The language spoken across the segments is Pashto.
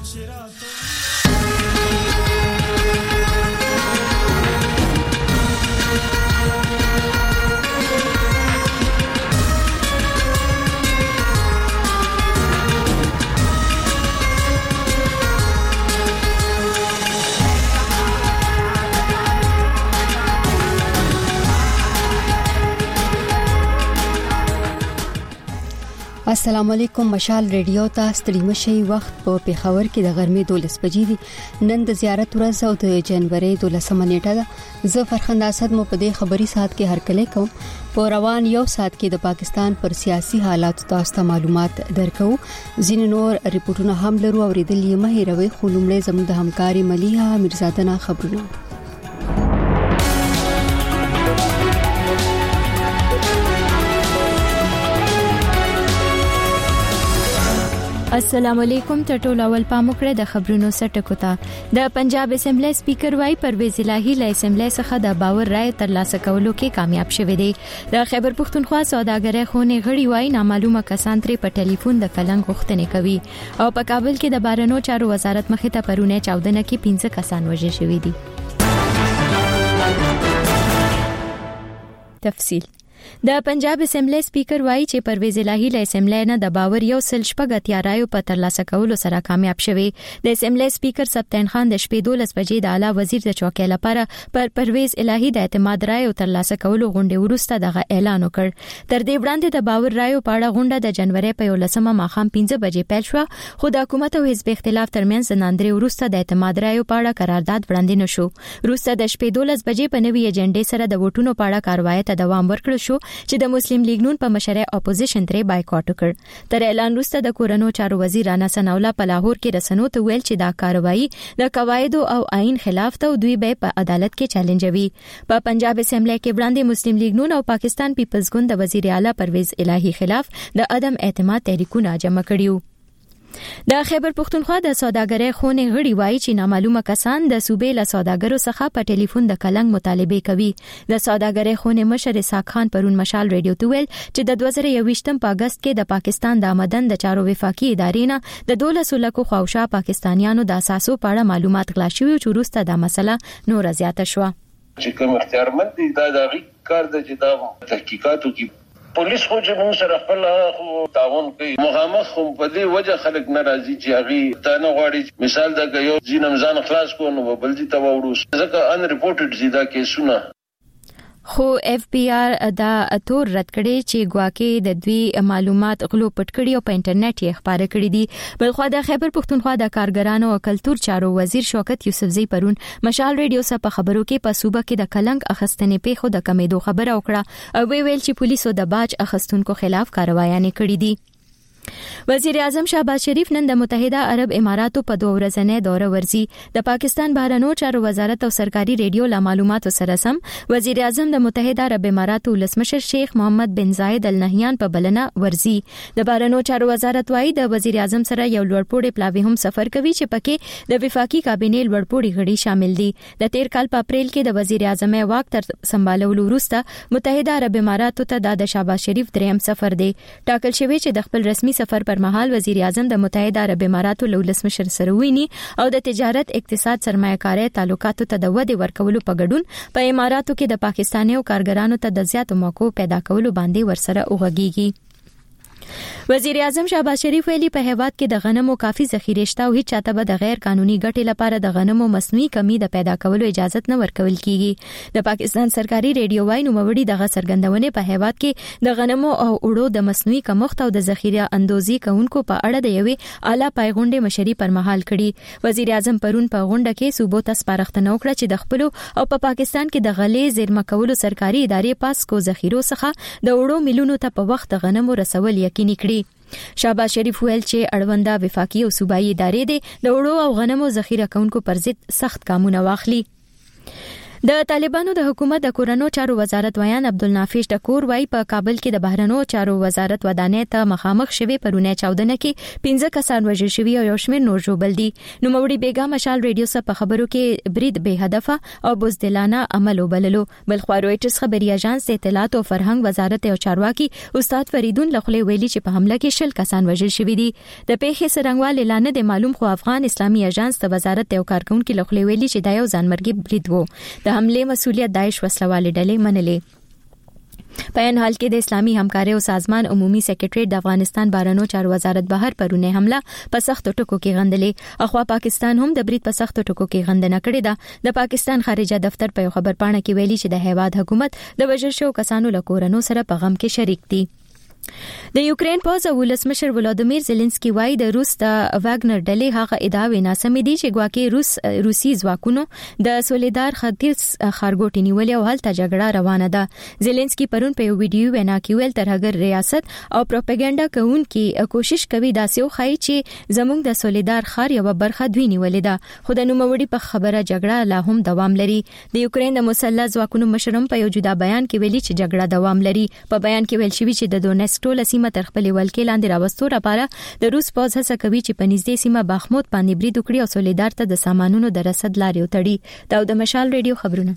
السلام علیکم. مشال ریډیو ته ستړي مشي. وخت په پیښور کې د غرمې 12 بجې دي. نن د زیارت ورځ او د جنوري 12 نیټه ده. زه فرخنده اسد مو په دې خبري ساعت کې هرکلی کوم. په روان یو ساعت کې د پاکستان پر سیاسي حالات تاسو ته معلومات درکو. ځین نور ریپورتونه هم لرو او ریډلې مهیروي خلومړې زموږ د همکاري مليحه میرزادنا خبرونه. السلام علیکم. ټټول اول پاموکړه د خبرونو سټکو ته د پنجاب اسمبلی سپیکر وای پرویز الهی له اسمبلی څخه د باور رائے ترلاسه کولو کې کامیاب شوه دی. د خیبر پختونخوا سوداګرۍ خونې غړي وای نامعلومه کسان ترې په ټلیفون د کلنګ غوښتنې کوي او په کابل کې د بهرنیو چارو وزارت مخې ته پرونه 14 کې 15 کسان وژل شوي دي. تفصیل د پنجاب اسمبلی سپیکر وایي چې پرویز الهی له اسمبلی نه د باور یو سل شپږ اتیارایو په ترلاسه کولو سره کامیاب شوی. د اسمبلی سپیکر سبتین خان د شپې 12 بجې د اعلی وزیر د چوکۍ لپاره پر پرویز الهی د اعتماد رائے ترلاسه کولو غونډه وروسته دغه اعلان وکړ. تر دې وړاندې د باور رائے په اړه غونډه د جنوري په 11 ماښام 15 بجې پیل شو، خو د حکومت او حزب اختلاف ترمنځ د ناندري وروسته د اعتماد رائے په اړه قرارداد وړاندې نشو. وروسته د شپې 12 بجې په نوې ایجنډې سره د ووټونو په اړه کاروایی ته دوام ورکړل شو چې د مسلم لیگ نون په مشره اپوزیشن ترې بایکاټ وکړ. تر اعلان وروسته د کورونو چارو وزیر رانا ثناءالله په لاهور کې رسنیو ته ویل چې دا کاروایی د قواعدو او آئین خلاف ته دوی به په عدالت کې چیلنجوي. په پنجاب اسمبلی کې وړاندې مسلم لیگ نون او پاکستان پیپلز ګوند د وزیر اعلی پرویز الهی خلاف د عدم اعتماد تحریکونه جمع کړیو. د خیبر پختونخوا د سوداګرۍ خونې غړي وایي چې نامعلومه کسان د صوبې له سوداګرو څخه په ټلیفون د کلنګ مطالبه کوي. د سوداګرۍ خونې مشر اسحاق خان پرون مشال ریډیو ته ویل چې د 2021 په اگست کې د پاکستان د آمدن د چارو وفاقي ادارې نه د 12 لکو خواوشا پاکستانیانو د اساسو په اړه معلومات غلا شوي چې وروسته دا مسله نور زیاته شوه. چې کوم اختیارمند دي دا د کار د جدا تحقیقاتو کې پولیس خو چې موږ سره خپل تعاون کوي مخامخ هم په دې وجه خلک ناراضي چې هغه تانه غواړي مثال دا یو ځینمزان خلاص کو نو بل دي ته وروس ځکه ان ریپورټډ زیاده کیسونه خو اف بی آر دا اتور رد کړي چې ګواکې د دوی معلومات غلو پټ کړي او په انټرنیټ یې خبره کړي دي. بلخو د خیبر پختونخوا د کارګرانو او کلتور چارو وزیر شوکت یوسفزئی پرون مشال ریډیو سره په خبرو کې په صوبه کې د کلنګ اخستنې په خو د کمیدو خبره وکړه او ویل چې پولیسو د باج اخستونکو خلاف کاروایانه کړې دي. وزیر اعظم شهباز شریف نن د متحده عرب اماراتو په 2 ورځنۍ دوره ورزي. د پاکستان بهرنیو چارو وزارت او سرکاري ریډیو له معلوماتو سره سم وزیر اعظم د متحده عرب اماراتو ولسمشر شیخ محمد بن زاید ال نهیان په بلنه ورزي. د بهرنیو چارو وزارت وايي د وزیر اعظم سره یو لوړپوړی پلاوی هم سفر کوي چې پکې د وفاقي کابینې لوړپوړي غړي شامل دي. د تیر کال په اپریل کې د وزیر اعظم واک تر سمبالولو وروسته متحده عرب اماراتو ته د شهباز شریف دریم سفر دی. ټاکل شوی چې د خپل رسمي سفر پر مهال وزیر اعظم د متحده عرب اماراتو له ولسمشر سره ویني او د تجارت، اقتصاد، سرمایه‌کارۍ تعلقاتو ته د ودې ورکولو په ګډون په اماراتو کې د پاکستاني کارګرانو ته د زیاتو موقعو پیدا کولو باندې ورسره وغږیږي. وزیر اعظم شهباز شریف ویلي په هیواد کې د غنمو کافي ذخیره شته او هیڅ چاته به د غیر قانوني ګټې لپاره د غنمو مصنوعي کمی د پیدا کولو اجازه نه ورکول کیږي. د پاکستان سرکاري ریډیو وای نو موړي دغه سرګندونې په هیواد کې د غنمو او اوړو د مصنوعي کمښت او د ذخیره اندوزي کوونکو په اړه د یوې اعلی پایغونډې مشري پر مهال کړي. وزیر اعظم پرون په غونډه کې صوبو ته سپارښتنه وکړه چې د خپل او په پاکستان کې د غلې زیرمه کولو سرکاري ادارې پاسکو ذخیرو څخه د اوړو ملونو ته په وخت غنمو رسول یقیني کړي. شهباز شریف ویل چې اړونده وفاقي او صوبایي ادارې د اوړو او غنمو ذخیره کونکو پر ضد سخت ګامونه واخلي. د طالبانو د حکومت د کورونو چارو وزارت ویان عبدالنافع ټکور وايي په کابل کې د بهرنیو چارو وزارت ودانې ته مخامخ شوی پرونه 14 کې 15 کسان وژل شوی او یو شمېر نور ژوبل دي. نو موري بیګا مشال رادیو سره په خبرو کې برید به هدفه او بزدلانه عمل وبللو. بلخوا رويټرز خبري اژانس د اطلاعات او فرهنګ وزارت او چارواکي استاد فریدون لخوا ویلي چې په حمله کې 10 کسان وژل شوی دي. د پیښې سرنګوال اعلان د معلوم خو افغان اسلامي اژانس د وزارت او کارکونکو لخوا ویلي چې دا یو ځانمرګي برید وو. د حمله مسؤلیت داعش وسلوال ډلې منلې. په ان حال کې د اسلامي همکاري او سازمان عمومي سکرټری د افغانستان بهرنیو چارو وزارت بهر پرونه حمله په سخت ټکو کې غندلې. اخوا پاکستان هم د برید په سخت ټکو کې غندنه کړې ده. د پاکستان خارجه دفتر په خبر پاڼه کې ویلي چې د هیواد حکومت د وژل شو کسانو له کورونو سره په غم کې شریک دي. د یوکرين پوز او ولسمشر ولادیمیر زيلنسکي وايي د روس د واګنر ډلې هغه ادعاوې ناسمې دي چې ګواکې روسي ځواکونو د سولیدار ختیځ خارګوټي نیولې او هلته جګړه روانه ده. زيلنسکي پرون په یو ویډیو وینا کې ویل ترهګر ریاست او پروپاګاندا کوونکي کوشش کوي داسې وخایي چې زموږ د سولیدار خار یو برخه دوی نیولې ده. خو د نوموړي په خبره جګړه لا هم دوام لري. د یوکرين د مسلح ځواکونو مشرم په یو جدا بیان کې ویلي چې جګړه دوام لري. په بیان کې ویل شوی چې د دونیټسک ټول سیمه تر خپل ولکې لاندې راوستو لپاره د روس پوز هڅه کوي چې په نږدې سیمه بخمود باندې برید وکړي او سولیدار ته د سامانونو د رسد لارې وتړي. دا د مشال رادیو خبرونه.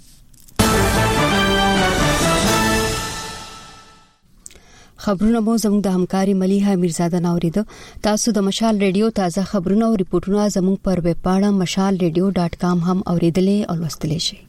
خبرونه مو زموږ د همکاري مليحه میرزاده ناوریده. تاسو د مشال رادیو تازه خبرونه او ریپورتونه زموږ پر ویب پاڼه mashalradio.com هم اوریدلې او لوستلې شئ.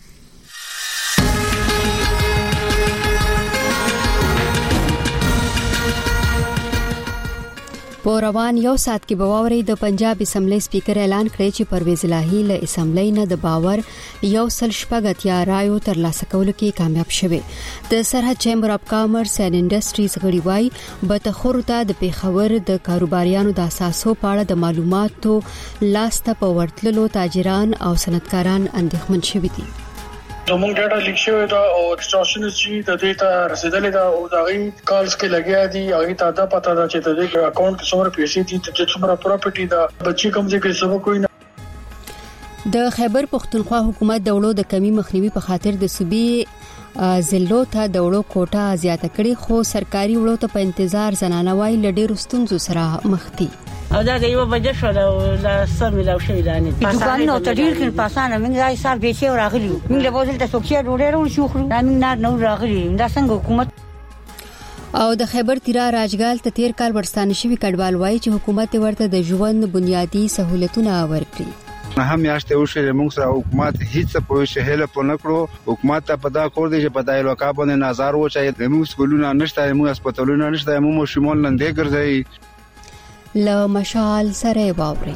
په روان یو سات کې بواوري د پنجاب اسمبلی سپیکر اعلان کړی چې پرویز الهی له اسمبلی نه د باور یو سل شپږتیا رایو تر لاسه کولو کې کامیاب شوه. د سرحد چیمبر اف کامرس اینڈ انډستریز غړي وايي بتخورته د پیښور د کاروباریانو د اساسو په اړه د معلوماتو لاسته په ورتللو تاجران او صنعتکاران اندېښمن شوي دي. زموږ ډاټا لیک شوی دا او ایکسټورشنز چې د دې ته رسیدلې دا او دا غي کالز کې لګیا دي هغه ته دا پته ده چې د دې اکاونټ کې څومره پیسې دي چې څومره پراپرټي دا بچي کوم ځای کې سبا کوي نه. د خیبر پختونخوا حکومت د وړو د کمی مخنیوي په خاطر د صوبې ضلعو ته د وړو کوټه زیاته کړي خو سرکاري وړو ته په انتظار زنانه وای لډیر ستونزو سره مخ دي. او دا یو بجې شو دا سم لا شي دانه دکان نو تدیر کې پاسانه موږ ځای سال به شي راغلی موږ له بوزل ته څوک شي ډوډۍ شو خو دا موږ نه راغلی دا څنګه حکومت او د خیبر تیرا راجګال ته تیر کال ورستانه شوی کډوال وای چې حکومت ورته د ژوند بنیادی سہولتونه ورکړي. هم یاشته وشل موږ سره حکومت هیڅ په شهله په نکړو. حکومت ته پدا کور دی چې پدای لوکا باندې نظر و چې موږ سکولونه نشته موږ هسپتالونه نشته موږ شمول لندې ګرځي له مشال سره واوري.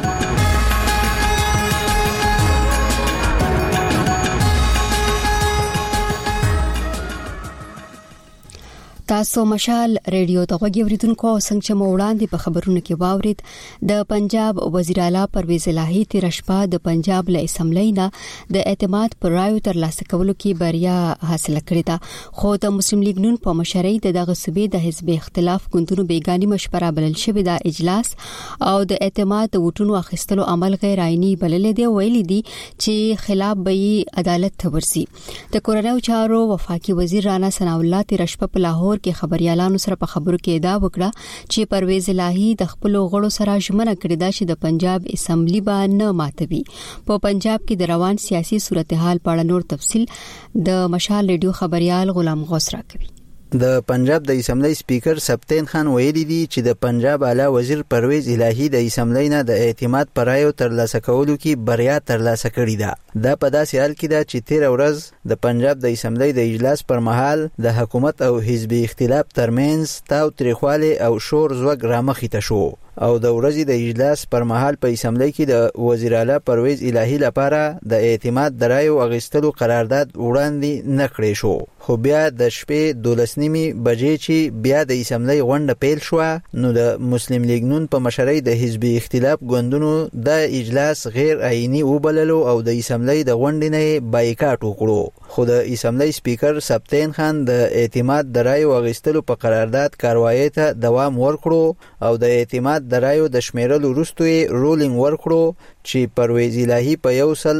تاسو مشال رادیو ته غوږیوریدونکو څنګه چې وړاندې په خبرونو کې واورید د پنجاب وزیر اعلی پرویز الهی تیر شپه د پنجاب له اسمبلی نه د اعتماد پر رایو تر لاسه کولو کې بریا حاصل کړې ده خو د مسلم لیگ نون په مشرۍ د دغه صوبې د حزب اختلاف ګوندونو بیګانی مشوره بلل شوې د اجلاس او د اعتماد د وټونو اخیستلو عمل غیر عیني بلل دی ویلي دي چې خلاف به عدالت ته ورسي. د کورنیو چارو وفاقي وزیر رانا ثنا الله تیر شپه په لاهور کې خبريالانو سره په خبرو کې ادعا وکړه چې پرویز الهی د خپل غړو سره ژمنه کړې ده چې د پنجاب اسمبلی باندې ماتوي. په پنجاب کې د روان سیاسي صورتحال په اړه نور تفصيل د مشال رادیو خبريال غلام غوث راکوي. د پنجاب د اسمبلی سپیکر سبتین خان ویلي دي چې د پنجاب اعلی وزیر پرویز الهی د اسمبلی نه د اعتماد پر رایو تر لاسه کولو کې بریا تر لاسه کړې ده. دا په داسې حال کې ده چې تیر ورځ د پنجاب د اسمبلی د اجلاس پر مهال د حکومت او حزب اختلاف ترمنځ تاو تریخواله او شور زوګ رامخې ته شو او د ورځې د اجلاس پر مهال په اسمبلی کې د وزیر اعلی پرویز الهی لپاره د اعتماد د رایو اغستلو قرارداد وړاندې نکړې شو خو بیا د شپې 12:30 بجې چې بیا د اسمبلی غونډه پیل شو نو د مسلم لیگ نون په مشرۍ د حزبي اختلاف ګوندونو د اجلاس غیر آئینی وبللو او د اسمبلی د غونډې نه بایکاټ وکړو خو د اسمبلی سپیکر سبتین خان د اعتماد د رایو اغستلو په قرارداد کاروایی ته دوام ورکړو او د اعتماد د رایو د شمیرلو وروسته رولینګ ورکړو چې پرویز الهی په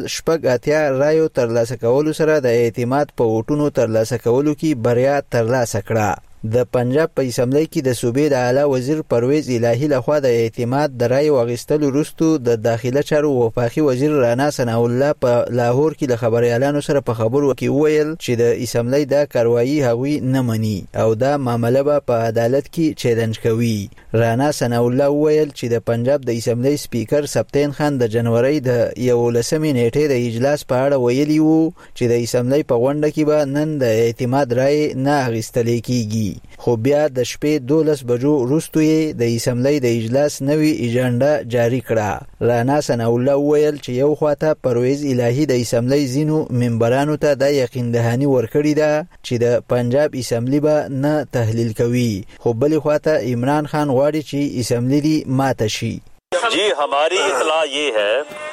180 رایو ترلاسه کولو سره د اعتماد په ووټونو ترلاسه کولو کې بریا ترلاسه کړه. د پنجاب په اسمبلی کې د صوبې د اعلی وزیر پرویز الهی لخوا د اعتماد د رایو اغستلو وروسته د داخله چارو وفاقي وزیر رانا ثناء الله په لاهور کې د خبريالانو سره په خبرو کې ویل چې د اسمبلی د کاروایی هغوی نه مني او دا معاملې په عدالت کې چیلنج کوي. رانا ثناء الله ویل چې د پنجاب د اسمبلی سپیکر سبتین خان د جنوري د 11 نیټې د اجلاس په اړه ویلي وو چې د اسمبلی په غونډه کې به نن د اعتماد رای نه اغستل کیږي خو بیا د شپې 12 بجو وروسته د اسمبلی د اجلاس نوې ایجنډا جاری کړه. رانا ثناء الله ویل چې یو خواته پرویز الهی د اسمبلی زینو منبرانو ته د یقین دهانی ورکړی ده چې د پنجاب اسمبلی به نه تحلیل کوي خو بل خواته عمران خان غواړي چې اسمبلی دی ماته شي. जी हमारी इतला ये है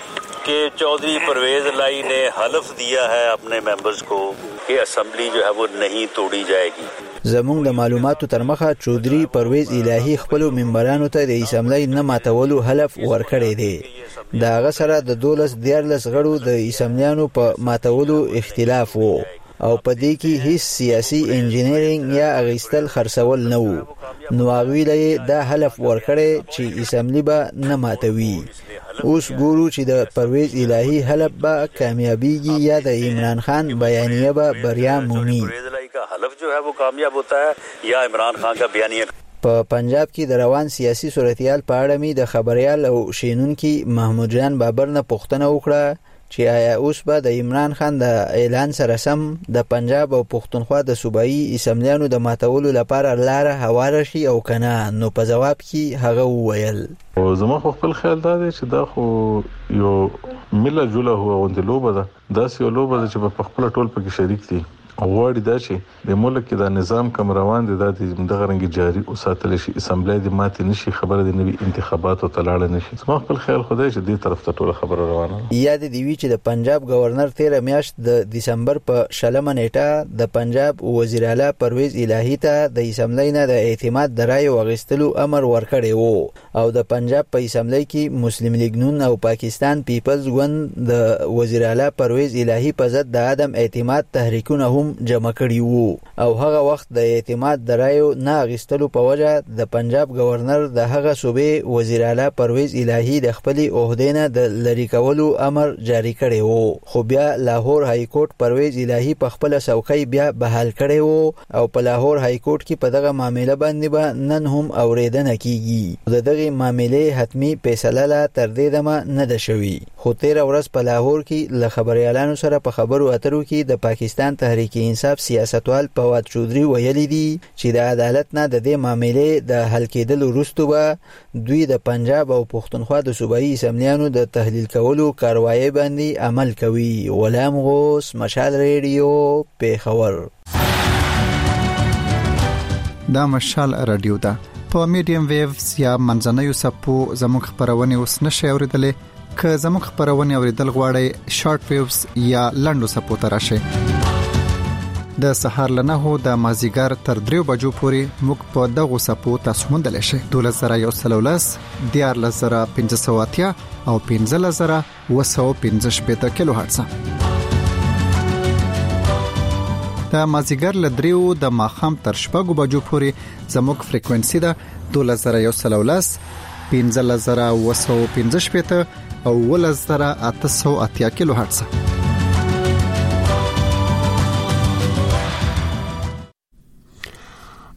कि चौधरी परवेज लाई ने हलफ दिया है अपने मेंबर्स को कि असेंबली जो है वो नहीं तोड़ी जाएगी. زمونږ د معلوماتو تر مخه چودري پرویز الهی خپل منبرانو ته د اسمبلی نه ماتولو حلف ورکړی دی. دا غ سره د 12 غړو د اسمبلیانو په ماتولو اختلاف وو او په دې کې هیڅ سیاسي انجینرینګ یا اغستل خرڅول نه وو نو هغوی له دا حلف ورکړی چې اسمبلی به نه ماتوي. اوس ګورو چې د پرویز الهی حلف به کامیابیږي یا د عمران خان بیانیه به بریا مومي. حلف جو ہے وہ کامیاب ہوتا ہے یا عمران خان کا بیانیہ. په پنجاب کې د روان سیاسي صورتحال په اړه می د خبريال او شینونکي محمود جان بابر نه پوښتنه وکړه چې آیا اوس به د عمران خان د اعلان سره سم د پنجاب او پښتونخوا د صوبایي اسمبلیانو د ماتولو لپاره لاره هواره شي او کنه. نو په جواب کې هغه وویل او زما خپل خیال دا دی چې دا خو یو مله جوړه هو غوندلوبه ده داسې یو لوبه چې په خپل ټول پکې شریک دي غواړي دا چې د ملک کې دا نظام کوم روان دي د دغه رنګ جاری او ساتل شي اسمبلی د ماتې نشي خبره د نوي انتخاباتو تلاړ نشي. زما خپل خیال خدای چې دې طرف ته ټول خبره روانه. یاد دی وی چې د پنجاب گورنر 13 میاشت د دسمبر په 16 نیټه د پنجاب وزیر اعلی پرویز الهی ته د اسمبلی نه د اعتماد درای واغستلو امر ورکړی وو او د پنجاب په اسمبلی کې مسلم لیگ نون او پاکستان پیپلز ګوند د وزیر اعلی پرویز الهی په ضد د عدم اعتماد تحریکونه هم جمع کړي وو او هغه وخت د اعتماد درایو نه غستلو په وجه د پنجاب گورنر د هغه صوبې وزیر اعلی پرویز الهی د خپل عہدې نه د لری کولو امر جاری کړی وو خو بیا لاهور های کورټ پرویز الهی په خپل څوکۍ بیا بحال کړی وو او په لاهور های کورټ کې په دغه معاملې باندې به نن هم اوریدنه کیږي. د دغه معاملې حتمی فیصله لا تر دې دمه نه ده شوې خو 13 ورځ په لاهور کې ل خبريالانو سره په خبرو اترو کې د پاکستان تحریک انصاف سیاستوال فواد چودري ویلي دي چې د عدالت نه د دې معاملې د حل کېدل وروسته به دوی د پنجاب او پښتونخوا د صوبایي اسمبلیانو د تحلیل کولو کاروایی باندې عمل کوي. غلام غوث، مشال ریډیو، پیښور. دا مشال رادیو ده په میډیم ویوز یا منځنوي سپو زموږ خبرونه اوس نشي اوریدلې. که زموږ خبرونه اوریدل غواړئ شارټ ویوز یا لنډو سپو ته راشئ. د سحر لنهو د مازیګر تر 3 بجو پورې موږ په دغه سپو تاسو موندل شئ. 12113 14580 او 15215 کیلو هرتز. د مازیګر ل 3 د ماخام تر 6 بجو پورې زموږ فریکوئنسي ده 12113 15215 او 11880 کیلو هرتز.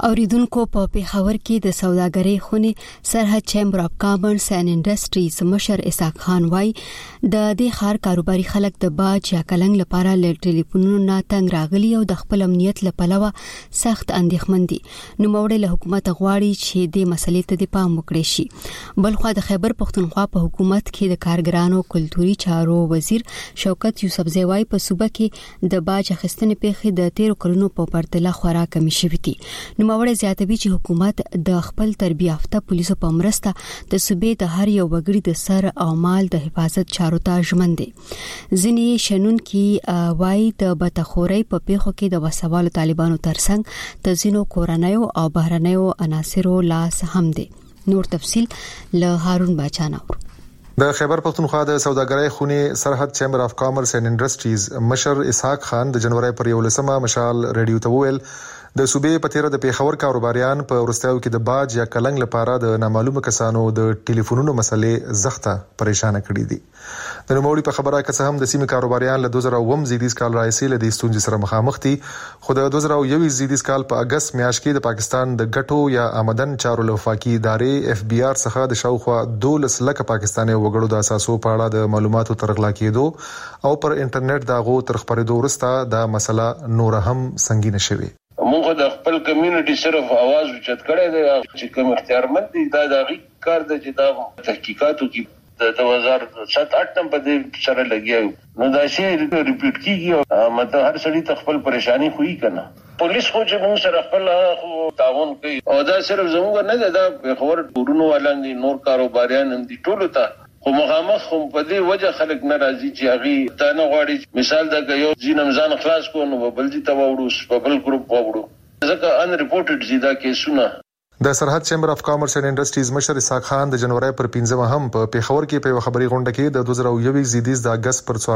اوریدونکو په پیښور کې د سوداګرۍ خونې سرحد چیمبر اف کامرس اینڈ انډستریز مشر اسحاق خان وای د دې ښار کاروباري خلک د باج یا کلنګ لپاره ل ټلیفونونو نه تنگ راغلي او د خپل امنیت لپاره سخت اندېښمن دي. نو موړ له حکومت غواړي چې د مسلې ته د پام وکړي شي. بلخو د خیبر پښتونخوا په حکومت کې د کارګرانو کلتوري چارو وزیر شوکت یوسفزی وای په صوبه کې د باج اخیستنې پیښې د 13 کلونو په پرتله خورا کمی شوې دي. نوموړی زیاتوي چې حکومت د خپل تربیه یافته پولیسو په مرسته د صوبې د هر یو وګړي د سر او مال د حفاظت چارو ته ژمن دي. ځینې شنونکي وایي د بتخوري په پیښو کې د وسوالو طالبانو ترڅنګ د ځینو کورنیو او بهرنیو عناصرو لاس هم دي. نور تفصيل له هارون باچانو. د خیبر پښتونخوا د سوداګرۍ خونې سرحد چیمبر اف کامرس اینڈ انډستریز مشر اسحاق خان د جنوري پر 11 مشال ریډیو ته وویل د صوبې په تیر د پیښور کاروباریان په ورستیو کې د باج یا کلنګ لپاره د نامعلومه کسانو د ټلیفونونو مسلې زخته پریشان کړي دي. د نوموړي په خبره کې هم د سیمې کاروباریان له 2009 زیدیز کال راځي له دې ستونزې سره مخامخ دي. خو د 2021 زیدیز کال په اگست میاشت کې د پاکستان د ګټو یا آمدن چارو لوفاقي ادارې FBI څخه د شاوخوا 12 لک پاکستاني وګړو د اساسو په اړه د معلوماتو ترغلا کېدو او پر انټرنیټ داغو تر خبرېدو وروسته دا مسله نور هم سنگینه شوه. موږ د خپل کمیونټي صرف आवाज اوچت کړی دی چې کوم اختیارمند دي دا د کار د جدا تحقیقاتو کې د 2007-8 نمبر د سره لګیاو نو دا شی ریپیټ کیږي مته هر سړی خپل پریشانی خوې کنه. پولیس خو چې موږ سره خپل تعاون کوي او دا صرف زموږ نه دا خبر ورونو ولاندې نور کاروباریان هم دي ټول ته خو مخامخ هم په دې وجه خلک ناراضي چې هغه تا نه غواړي. مثال دا یو ځینمزان خلاص کو نو بل دي ته وړو په بل ګروپ وړو ځکه ان ریپورټډ زیاده کیسونه. د سرحد چیمبر اف کامرس اینڈ انډستریز مشر اسحاق خان د جنوري پر 15 هم په پیښور کې په خبري غونډه کې د 2021 زیدیز د اگست پر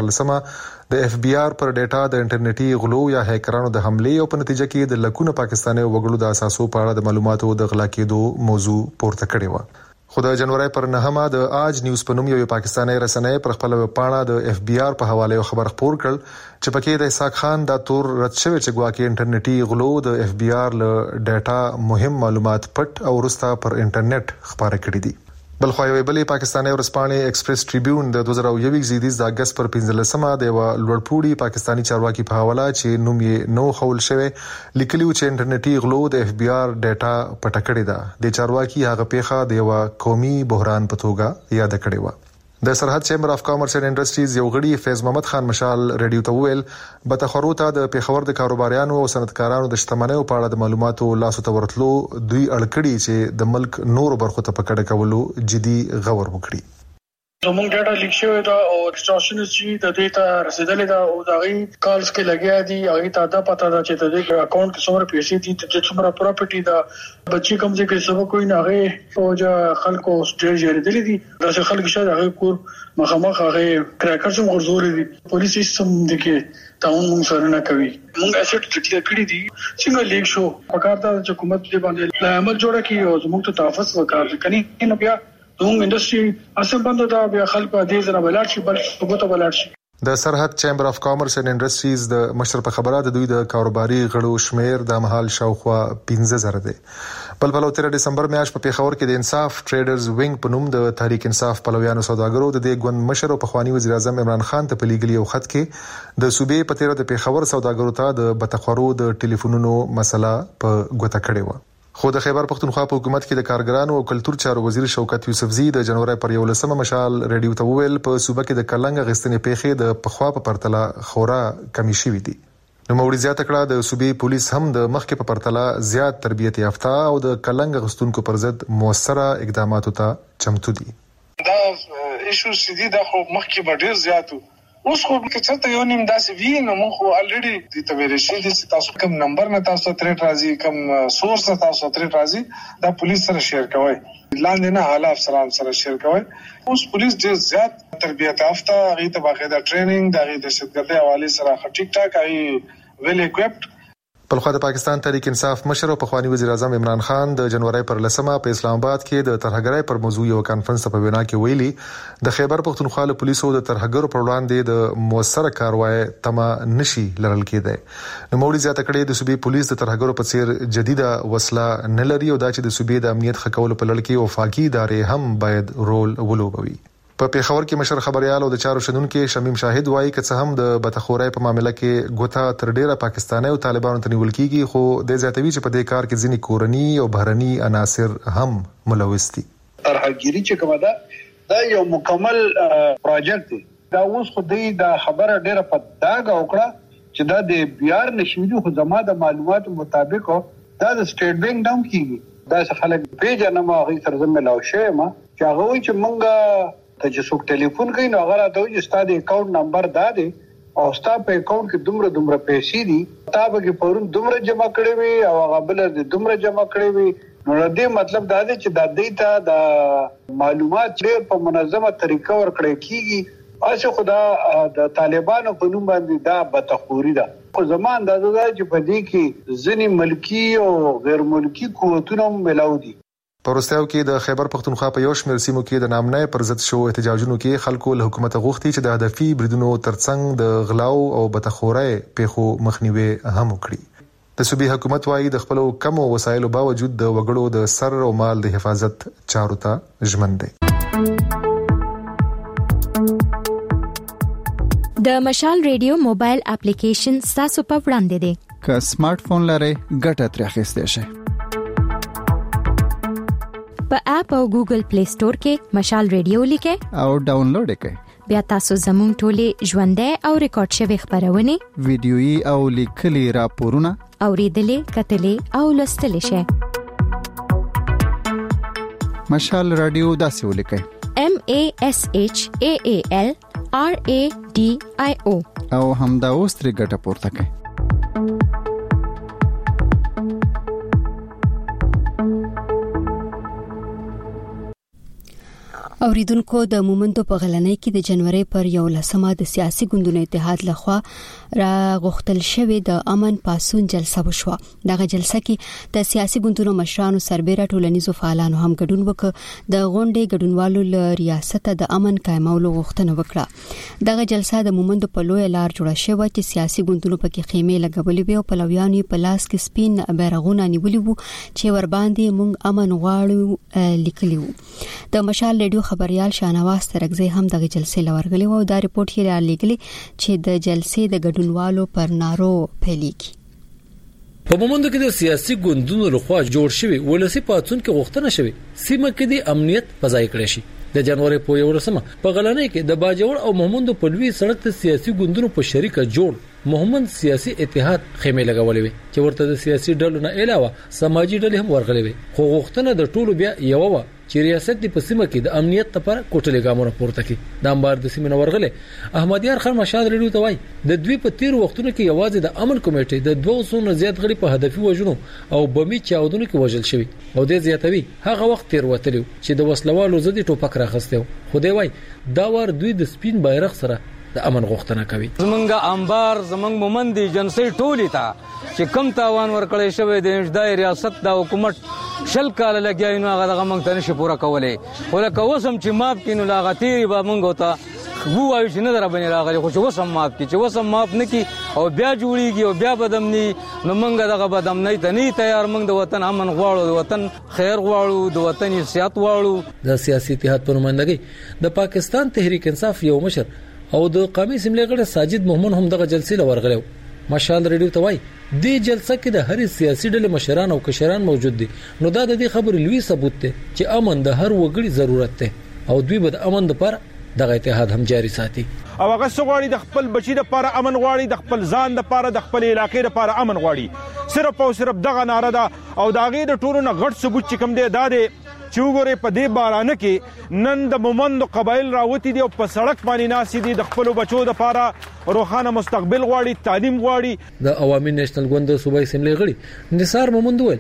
14 د FBI پر ډیټا د انټرنیټي غلو یا هیکرانو د حمله او په نتیجه کې د لکونو پاکستاني وګړو د اساسو په اړه د معلوماتو د غلا کېدو موضوع پورته کړې و. خو د جنوري پر 9 د آج نیوز په نوم یو پاکستاني رسنۍ پر خپل پاڼه د FBI په حواله خبر خپور کړ چې پکې د اسحاق خان د تور رد شوی چې ګواکې انټرنیټي غلو د FBI له ډیټا مهم معلومات پټ او ورسته پر انټرنیټ خبره کړې دي. بلخو یو بلې پاکستاني ورسپانې ایکسپریس ټریبیون د 2021 زیدیز د اگست پر 15 د لوړپوړي پاکستاني چارواکي په حواله چې نوم یې نو خول شوی لیکلیو چې انټرنیټي غلو د FBI ډیټا پټ کړی دا د چارواکي هغه پیښه د یو قومي بحران په توګه یاد کړی و. د سرحد چیمبر اف کامرس اینڈ انډستریز یو غړي فیض محمد خان مشال ریډیو ته ویل بتخورو ته د پیښور د کاروباریانو او صنعتکارانو د شتمنیو په اړه د معلوماتو لاسو ته ورتلو دوی اړکړي چې د ملک نور برخو ته پکړه کولو جدي غور وکړي. زموږ ډاټا لیک شوی دا او ایکسټورشنز چې د ډیټا رسیدلې دا او دا غي کالز کې لګیا دي هغه ته دا پته ده چې د دې اکاونټ کې څومره پیسې دي چې څومره پراپرټي دا بچي کوم ځای کې سبا کوئی نه غي فوجا خلکو ډېر جوړېدلې دي دا خلک شاید هغه کور مخامخ هغه کراکر څوم غرزوري دي پولیس سیستم دغه تاون موږ سره نه کوي. موږ اسټ ټکټ کړی دي څنګه لیک شو پکار دا چې حکومت دې باندې عمل جوړه کی او موږ ته تحفظ وکړي کني نه بیا دوم انډستری اسم بند دا بیا خلک دې زره بلار شي بل ثبوت بلار شي. د سرحد چیمبر اف کامرس اینڈ انډستریز د مشر په خبره د دوی د کاروباري غړو شمیر د مهال شاوخوا 15000 دی. بل په 13 دسمبر میاشت په پیښور کې د انصاف ټریډرز وینګ په نوم د تحریک انصاف پلویانو سوداګرو د دې ګوند مشر او پخوانی وزیر اعظم عمران خان ته په لیګلی یو خط کې د صوبې په 13 د پیښور سوداګرو ته د بتخورو د ټلیفونونو مسله په ګوته کړې و. خو د خیبر پښتونخوا په حکومت کې د کارګرانو او کلتور چارو وزیر شوکت یوسفزی د جنوري پر 11 مشال ریډیو ته ویل په صوبه کې د کلنګ غستنې پیښې د پخوا په پرتله خورا کمی شوې دي. نو موړي زیاته کړه د صوبې پولیس هم د مخکې په پرتله زیات تربیت یافته او د کلنګ غستونکو پر ضد موثره اقداماتو ته چمتو دي. دا ایشو سیدی د خو مخکې ډیر زیاتو اوس خو که چرته یو نیم داسې وی نو موږ خو الریډي د تبریشي د تاسو کوم نمبر نه تاسو ترې راځي کوم سورس تاسو ترې راځي دا پولیس سره شیر کوي لاندې نه حالا افسران سره شیر کوي. اوس پولیس ډیر زیات تربیت یافته غي ته باقاعده ټریننګ د غي د شدګردي حواله سره ټیک ټاک ای ویل اکوپډ. په خوا د پاکستان تحریک انصاف مشر او پخوانی وزیر اعظم عمران خان د جنوري پر 10 په اسلام آباد کې د ترهګرۍ پر موضوع یو کانفرنس په وینا کې ویلي د خیبر پختونخوا له پولیسو د ترهګرو پر وړاندې د موثر کاروای تمه نشي لرل کېده نو موري زیاته کړي د صوبې پولیس د ترهګرو په څیر جديده وسله نه لري او دا چې د صوبې د امنیت خکولو په لړ کې وفاقي ادارې هم باید رول ولوبوي په پیښور کې مشر خبريال او د چارو شنونکو شمیم شاهد وایي چې هم د بتخورای په معاملې کې ګوتا تر ډیره پاکستاني او طالبانو ته نیول کیږي خو د زیاتوي چې په دې کار کې ځینې کورني او بهرني عناصر هم ملوث دي ترهګيري چې کومه دا یو مکمل پروژیکټ دی دا اوس خو د خبره ډیره په داګه وکړه چې دا د بیار نشوي خو زما د معلوماتو مطابق دا د سټیټ بانک ډاون کیږي دا څه خلک پیژنه ما غي سره زموږ لاوشه ما چې هغه وي چې مونږه ته چې څوک ټلیفون کوي نو هغه راته وي چې ستاسو اکاونټ نمبر دا دی او ستاسو په اکاونټ کې دومره پیسې دي تاسو کې پرون دومره جمع کړې وي او هغه بل د دومره جمع کړې وي نو دې مطلب دا دی چې د دې ته د معلومات ډېر په منظمه طریقه ورکړې کیږي اشه خدا د طالبانو په نوم باندې دا بتخوري ده خو زمان دا چې په دې کې ځنی ملکی او غیر ملکی قوتونه ملاو دي پروستاو کې د خیبر پختونخوا په یو شمېر سیمو کې د نامنۍ پر ضد شو احتجاجونو کې خلکو له حکومت غوښتي چې د هدفي بریدونو ترڅنګ د غلاو او بتخورۍ پیښو مخنیوي هم وکړي د صوبې حکومت وايي د خپل کم وسایلو باوجود د وګړو د سر او مال د حفاظت چارو ته ژمن دي د مشال ریډیو موبایل اپلیکیشن تاسو په وړاندې دی که سمارټ فون لرئ ګټه ترې اخیستئ شئ په اپ او ګوګل پلی سٹور کې مشال ریډیو لیکئ او ډاونلوډ کړئ بیا تاسو زموږ ټولې ژوندۍ او ریکارډ شوی خبرونه ویډیويي او لیکلي راپورونه اوریدلې کتلې او لوستلې شئ مشال رادیو داسې ولیکئ MASHAAL RADIO او همدا اوس ترې ګټه پورته کړئ اوریدونکو د مومندو په غلنۍ کې د جنوري پر 11 د سیاسي ګوندونو اتحاد لخوا را غوښتل شوې د امن پاسون جلسه وشوه دغه جلسه کې د سیاسي ګوندونو مشرانو سربېره ټولنیزو فعالانو هم ګډون وکړ د غونډې ګډونوالو له ریاست د امن قائمولو غوښتنه وکړه دغه جلسه د مومندو په لوی لار جوړه شوه چې سیاسي ګوندونو پکې خیمه لګولې وي او په لویانو په لاس کې سپین بیرغونه نیولي وو چې ور باندې مونږ امن غواړو لیکلي وو د مشال ریډیو خبريال شانواز ترغزي هم د جلسې لورغلي وو دا ریپورت یې را لګلي چې د جلسې د ګډونوالو پر نارو پیلیږي په مومندو کې د سیاسي ګوندونو لخوا جوړ شوی ولسی پاتون کې غوښتنه شوی سیمه کې د امنیت پځای کړی شي د جنوري په 11 په غلنۍ کې د باجوړ او مومندو په لوی سړک ته سیاسي ګوندونو په شریکه جوړ مومند سیاسي اتحاد خیمه لګولې وي چې ورته د سیاسي ډلو نه علاوه سماجی ډلې هم ورغلې وي خو غوښتنه د ټولو بیا یو و چې ریاست د پسیمه کې د امنیت لپاره کوټلې ګامونه پورته کړي د امبار د سیمه ورغلې احمد یار خان مشاد ریډیو ته وای د دوی په تیر وختونو کې یوازې د امن کمیټې د 200 نه زیات غړي په هدفي وژنو او بمي چاودنو کې وژل شوی او د زیاتوي هغه وخت تیر وتلو چې د وسلوالو زدي ټوپک راخستو خو دی وای دا ور دوی د سپین بیرغ سره د امن غوښتنه کوي زمونږ انبار زمونږ مومندي جنسي ټولي تا چې کم تاوان ورکړې شوی د انشدای ریاست د حکومت شل کال لګیاي نو هغه مونږ ته نشي پورا کولای ولکه وسم چې ماپ کینو لاغتی به مونږ ته وو وایي چې نه در باندې راغلي خو چې وسم ماپ کی چې وسم ماپ نکي او بیا جوړیږي او بیا بدمنی نو مونږ دغه بدمنی ته نه تیار مونږ د وطن امن غواړو د وطن خیر غواړو د وطن سیاحت غواړو د سیاسي اتحاد پر نمائندګي د پاکستان تحریک انصاف یو مشر او د قومي سیملې غړي ساجد محمد هم دغه جلسې لورغلو مشال ریډیو ته وای د جلسه کې د هر سیاسي ډلې مشران او کشران موجود دي نو دا د دې خبرې لوی ثبوت دی چې امن د هر وګړي ضرورت دی او دوی به د امن لپاره دغه اتحاد هم جاری ساتي او هغه سغواړي د خپل بچی لپاره امن غواړي د خپل ځان لپاره د خپل علاقې لپاره امن غواړي صرف او صرف دغه ناره ده او داغه د ټولو نه غټ ثبوت چې کوم دی دا دی چې وګوره په دې بارانه کې نن د مومند قبایل راوتی دي او په سړک باندې ناسي دي د خپل بچو لپاره روښانه مستقبل غواړي تعلیم غواړي د عوامي نېشنل ګوند صوبایي سیملې غړي نثار مومند ویل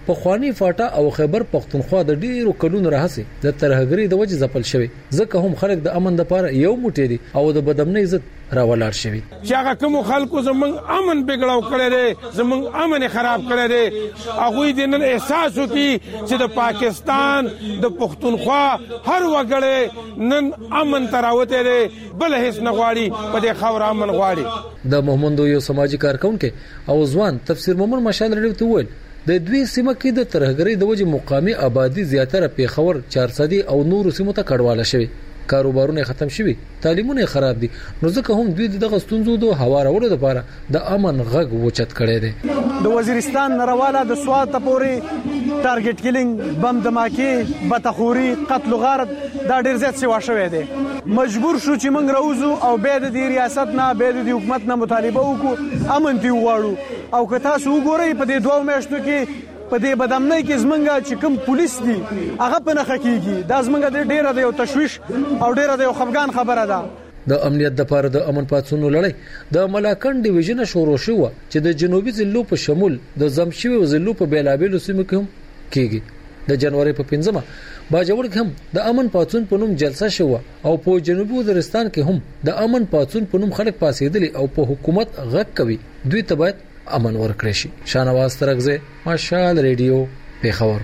په خواني فاټا او خیبر پختونخوا د ډیرو کلونو راهسي د ترهګری د وجه ځپل شوی ځکه هم خلک د امن لپاره یو موټی دي او د بدامنۍ عزت راولار شوی چې هغه کوم خلکو زمونږ امن بګړاو کړی دی زمونږ امن خراب کړی دی هغه د نن احساس وکي چې د پاکستان د پختونخوا هر وګړی نن امن تراوته دی بل هیڅ نه غواړي په دې خاور امن غواړي د محمد یو سماجی کارکونکو او ځوان تفسیر مومن مشال رډیو ته ویل د دوی سیمه کې د ترهګری د وجه مقامی آبادی زیاتره پیښور 400 او نور سیمو ته کډواله شوی کاروبارونه ختم شوي تعلیمونه خراب دي نو ځکه هم دوی دغه ستونزو د هوارولو لپاره د امن غږ وچت کړي دي د وزیرستان نرواله د سوات پورې ټارګټ کیلینګ بم دماکي بتخوري قتل غارت دا ډیر زیات شوی شوی دی مجبور شو چې موږ راوځو او به د ریاست نه به د حکومت نه مطالبه وکړو امن دی وغواړو او که تاسو وګورئ په دې 2 میاشتو کې په دې بدامنۍ کې زمونږه چې کوم پولیس دي هغه په نخښه کیږي دا زمونږه ډیره د یو تشویش او ډیره د یو خفګان خبره ده د امنیت د لپاره د امن پاتونو لړۍ د ملاکنډ ډیویژن شروع شو چې د جنوبي ضلعو په شمول د زمشوي ضلعو په بیلابېلو سیمو کې هم کیږي د جنوري په 15مه باجوړ کې هم د امن پاتون په نوم جلسه شو او په جنوبي وزیرستان کې هم د امن پاتون په نوم خلک پاسېدلي او په حکومت غږ کوي دوی ته باید امن ورکړي شي شانواز ترغزه مشال ریډیو پیښور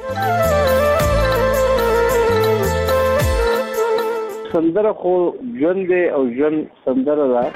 سندره خو ژوند او ژوند سندره ده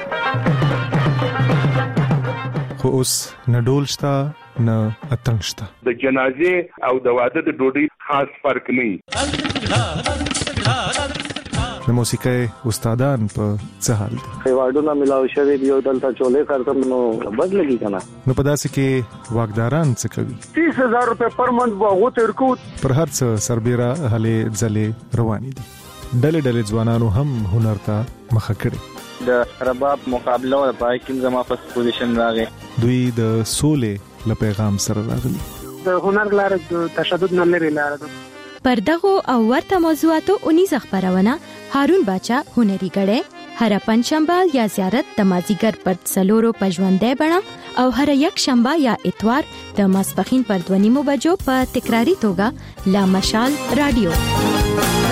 خو اوس نه ډول شته نه اتڼ شته د جنازې او د واده د ډوډۍ خاص فرق نه د موسیقۍ استادان په څه حال دي خیواړونه ملاو شوی دی او دلته چولې کارتم نو بد لګی کنه نو په داسې کې واګداران څه کوي 30000 روپے پر منټ وغو ترکو پر هر څه سربېره هلې ځلې روانې دي ډلې ډلې ځوانانو هم هنر ته مخه کړي د رباب مقابله او پای کې زما په پوزیشن راغی دوی د سولې له پیغام سره راغلي د هنر لار د تشدد نه لري لار ده پر دغه او ورته موضوعاتو اونیز خبرونه هارون باچا هنري غړې هر پنځشنبه یا زیارت د مازیګر پر څلورو پژوندې بڼه او هر یک شنبه یا اتوار د ماسپخین پر 2:30 بجو په تکراری توګه لا مشال رادیو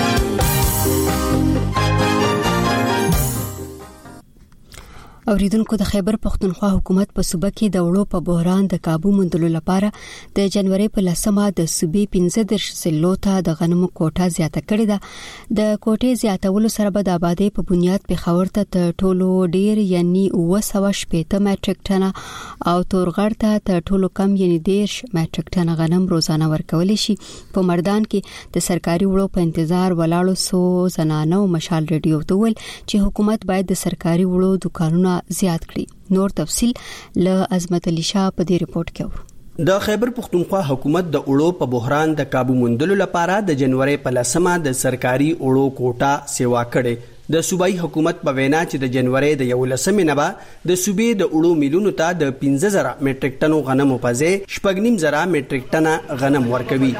اوریدونکو د خیبر پختونخوا حکومت په صوبه کې د وړو په بحران د काबू موندلو لپاره د جنوري په 10مه د صوبې 15 ضلعو ته د غنمو کوټه زیاته کړې ده د کوټې زیاتولو سره به د آبادی په بنیاد په خاور ته ټولو ډیر یعنی 980 میټریک ټنه او تورغړ ته ټولو کم یعنی 10 میټریک ټنه غنم روزانه ورکول شي په مردان کې د سرکاري وړو په انتظار ولاړو سو زنانو مشال ریډیو ته ویل چې حکومت باید د سرکاري وړو دکانونو زیات کړي نور تفصيل ل عظمت علي شاه په دې ریپورت کې ورو د خیبر پختونخوا حکومت د اوړو په بحران د काबू موندلو لپاره د جنوري په 10مه د سرکاري اوړو کوټه سیوا کړي د صوبایي حکومت په وینا چې د جنوري د 11مه نه به د صوبې د اوړو میلونو ته د 15000 میټریک ټنو غنم په ځای 9.5 میټریک ټنه غنم ورکوي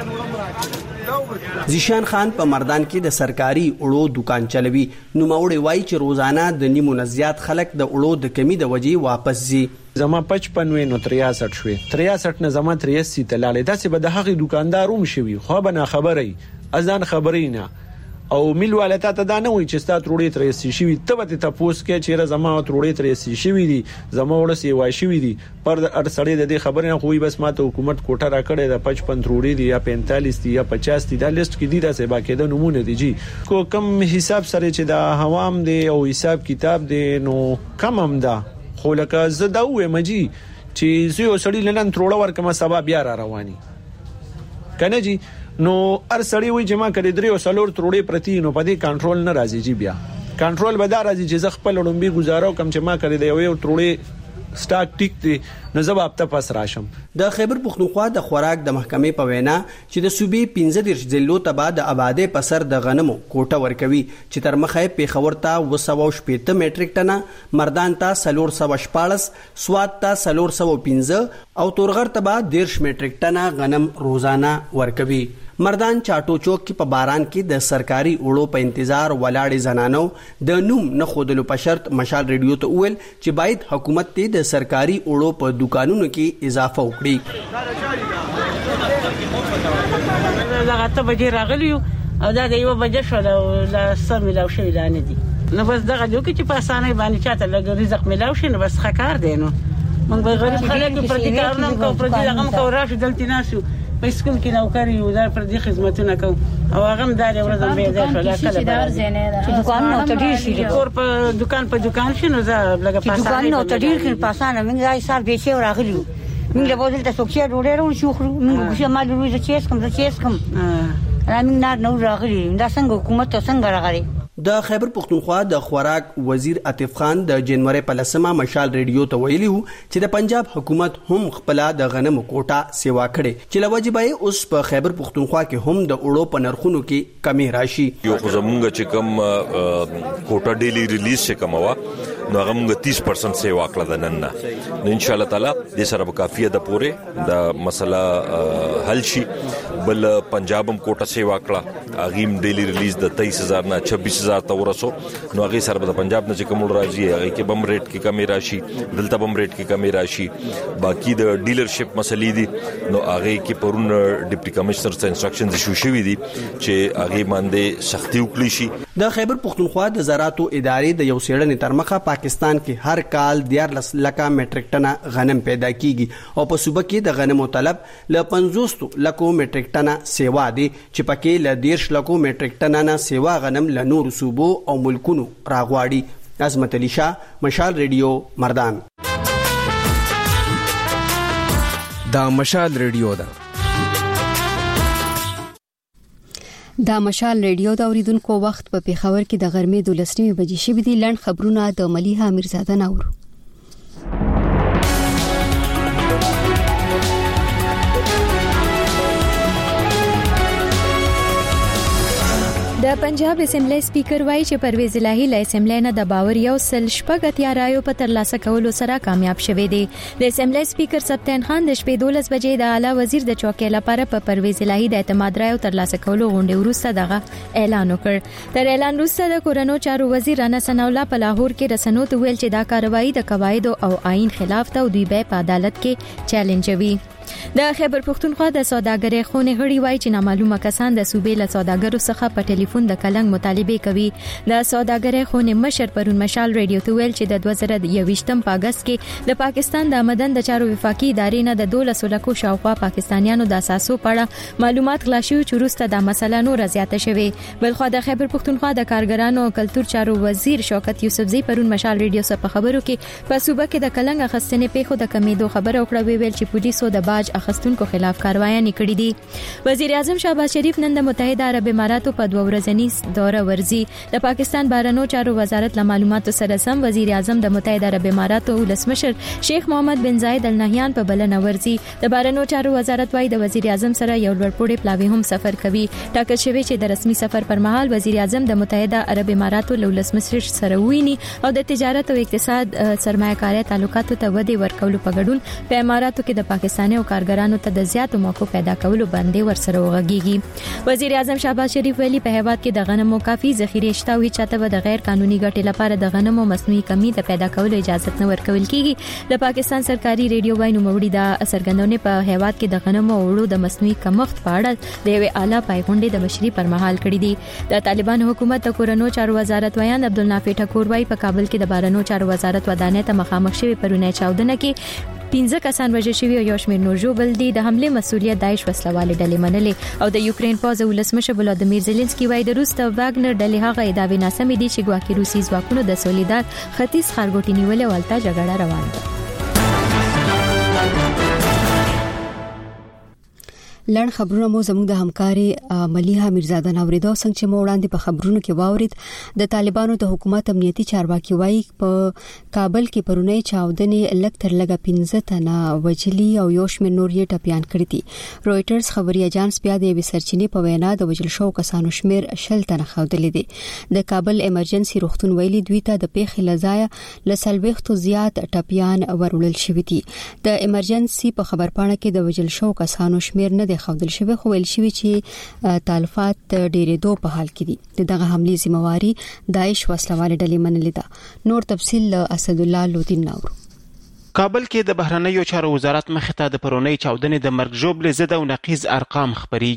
زیشان خان په مردان کې د سرکاري اوړو دکان چلوي نو ماوړي وای چې روزانه د نیمو نزيات خلک د اوړو د کمی د وجې واپس زی زما 55 نو 63 شوي 63 نه زما 83 ته لاړې داسې به د هغه دکانداروم شوي خو به نه خبرې ازان خبرې نه او میل والتا ته دا نه وي چې ستا تروړې ترې شي ته به ته پوس کې چې زما تروړې ترې شي دي زما ورسې وای شي دي پر ار سړې د دې خبرې نه خوې بس ماته حکومت کوټه را کړې د 55 تروړې دي یا 45 دي یا 50 دي دا لیست کې دي دا څه باقي د نمونه دي جی کو کم حساب سره چې دا حوام دي او حساب کتاب دي نو کم هم دا خو لکه زه دا وې مجي چې زه سړی لنن تروړه ورکم سبا بیا را رواني کنه جی نو ار سړی وي چې ما کړي درې او سلور تروړې پرتی نو پدې کنټرول نه راځي جی بیا کنټرول به دا راځي چې ز خپل لومبي گزارو کم چې ما کړي دی یو تروړې سٹاک ټیک دی نو زه به هفته پس راشم د خیبر پختونخوا د خوراک د محکمې په وینا چې د صوبې 15 ضلعو ته بعد آباده په سر د غنمو کوټه ورکوي چې تر مخه پیښور ته 280 میټریک ټنه مردان ته 414 سوات ته 415 او تورغر ته بعد 10 میټریک ټنه غنم روزانه ورکوي مردان چاټو چوک کې په باران کې د سرکاري اوړو په انتظار ولاړې زنانو د نوم نه خودلو په شرط مشال ریډیو ته ویل چې باید حکومت ته د سرکاري اوړو په دکانونو کې اضافه وکړي دغه ته بجې راغلی او دا د یو بجې شو لا سم ملاو شوی لا نه دي نو بس دغه جو کې چې په اسانه باندې چاته لګ رزق ملاو شي نو بس خکار دی نو موږ به غریب خلک پر دې کارونه کوو پر دې هغه کو راشي دلته ناسو په سکول کې نوکری یو دا پر دې خدمتونه کوو او هغه هم دا ورځ به ده شو لا کله چې دکان نو تدیر شي کور په دکان شي نو زه لګه پاسانه دکان نو تدیر کې پاسانه موږ ځای سال به شي راغلیو موږ له بوزل ته سوکشي ډوډۍ راو شو خو موږ چې ما لوي چې چیس کم رامین نو راغلی دا څنګه حکومت څنګه راغلی د خیبر پختونخوا د خوراک وزیر عاطف خان د جنوري په لسمه مشال ریډیو ته ویلي وو چې د پنجاب حکومت هم خپل د غنمو کوټه سیوا کړي چې لوجبای اوس په خیبر پختونخوا کې هم د اوړو په نرخونو کې کمی راشي یو خو زمونږ چې کم کوټه ډیلی ریلیز چې کومه نو هغه موږ 30% سیوا کړل د نن نه ان شاء الله تعالی د سره به کافیه د پوره د مسله حل شي بل پنجاب هم کوټه سیوا کړه اغیم ډیلی ریلیز د 23000 نه 26000 ته ورسو نو هغه سره د پنجاب نه چې کوم راځي هغه کې بم ریټ کې کمی راشي دلته بم ریټ کې کمی راشي باقی د ډیلرشپ مسلې دي نو هغه کې پرون ډیپټي کمشنر ته انسټرکشنز ایشو شوې دي چې هغه باندې سختي وکړي شي د خیبر پختونخوا د زراعتو ادارې د یو سیړنې تر مخه پاکستان کې هر کال 14 لک میټریک ټن غنم پیدا کیږي او په صوبه کې د غنمو طلب ل 50 لک میټریک ټن سیوا دي چې پکې ل 10 لک میټریک ټن نه سیوا غنم ل نور صوبو او ملکونو راغواړي عظمت علي شاه مشال ریډیو مردان دا مشال ریډیو ده دا مشال ریډیو دا اوریدونکو وخت په پیښور کې د غرمې 12 بجې شوې دي لند خبرونه د ملیحه میرزاده ناورو د پنجاب اسمبلی سپیکر وایي چې پرویز الهی له اسمبلی نه د باور یو سل شپږ اتیارایو په ترلاسه کولو سره کامیاب شوی دی د اسمبلی سپیکر سبتین خان د شپې 12 بجې د اعلی وزیر د چوکۍ لپاره په پرویز الهی د اعتماد رایو ترلاسه کولو غونډې وروسته دغه اعلان وکړ تر اعلان وروسته د کورونو چارو وزیر رانا ثناء الله په لاهور کې رسنو ته ویل چې دا کاروایی د قواعد او آئین خلاف ده او دوی به په عدالت کې چیلنجوي د خیبر پختونخوا د سوداګرۍ خونې غړي وایي چې نامعلومه کسان د صوبې له سوداګرو څخه په ټلیفون د کلنګ مطالبه کوي د سوداګرۍ خونې مشر پرون مشال ریډیو ته ویل چې د 2021م په اگست کې د پاکستان د آمدن د چارو وفاقي ادارې نه د 12 لکو شاوخوا پاکستانیانو د اساسو په اړه معلومات غلا شوي چې وروسته د مسله نور زیاته شوه بلخو د خیبر پختونخوا د کارګرانو او کلتور چارو وزیر شوکت یوسفزئی پرون مشال ریډیو سره په خبرو کې په صوبه کې د کلنګ اخستنې پیښو د کمیدو خبره وکړه ویل چې پولیسو د باج اخستونکو خلاف کاروایي کړې دي وزیر اعظم شهباز شریف نن د متحده عرب اماراتو په 2 ورځنی دوره ورزي د پاکستان بهرنیو چارو وزارت له معلوماتو سره سم وزیر اعظم د متحده عرب اماراتو ولسمشر شیخ محمد بن زاید ال نهیان په بلنه ورزي د بهرنیو چارو وزارت وايي د وزیر اعظم سره یو لوړپوړی پلاوی هم سفر کوي ټاکل شوی چې د رسمي سفر پر مهال وزیر اعظم د متحده عرب اماراتو له ولسمشر سره ویني او د تجارت او اقتصاد سرمایه‌کاري تعلقاتو ته ودی ورکولو په ګډون په اماراتو کې د پاکستاني او کارګرانو ته د زیاتو موقعو پیدا کولو باندې ورسره وغږیږي وزیر اعظم شهباز شریف ویلي په هیواد کې د غنمو کافي ذخیره شته او چاته د غیر قانوني ګټې لپاره د غنمو مصنوعي کمی د پیدا کولو اجازه نه ورکول کیږي د پاکستان سرکاري ریډیو وايي نوموړي د سرګندونې په هیواد کې د غنمو او وړو د مصنوعي کمښت په اړه د یو اعلی پایغونډې د مشري پر مهال کړې دي د طالبان حکومت د کورونو چارو وزارت ویان عبدالنافع ټکور وايي په کابل کې د بهرنیو چارو وزارت ودانۍ ته مخامخ شوی پرونه چاودنه کې 15 کسان وژل شوي او یو شمېر نور ژوبل دي د حمله مسؤلیت داعش وسلوالې ډلې منلې او د یوکرين پوز ولسمشر ولادیمیر زيلنسکي وايي د روس د واګنر ډلې هغه ادعاوې ناسمې دي چې ګواکې روسي ځواکونو د سولیدار ختیځ ښارګوټي نیولې او الته جګړه روانه ده لړ خبرونه مو زموږ د همکاري ملیحه میرزاده ناوریدا څنګه چې مو وړاندې په خبرونو کې واورید د طالبانو د حکومت امنیتي چارواکي وایي په کابل کې پرونی چاودنې لږ تر لږه 15 تنه وجلی او یو شمېر نور یې ټپيان کړی دي رويټرز خبري اژانس بیا د وسرچینې په وینا د وجل شو کسانو شمېر 10 تنه خودلې دي د کابل ایمرجنسي روغتون ویلي دوی ته د پیښې لزایا لسلويختو زیات ټپيان ورولل شوی دي د ایمرجنسي په خبرپاڼه کې د وجل شو کسانو شمېر نه خودل شوی خو ویل شوی چې تلفات ډېرې دوه په حال کې دي دغه حمله ذمہواری داعش وسلوالې ډلې منلې ده نور تفصیل اسد الله لودین ناور کابل کې د بهرنیو چارو وزارت مخې ته د پرونی چاودنې د مرګ ژوبل زده او نقیض ارقام خبريږي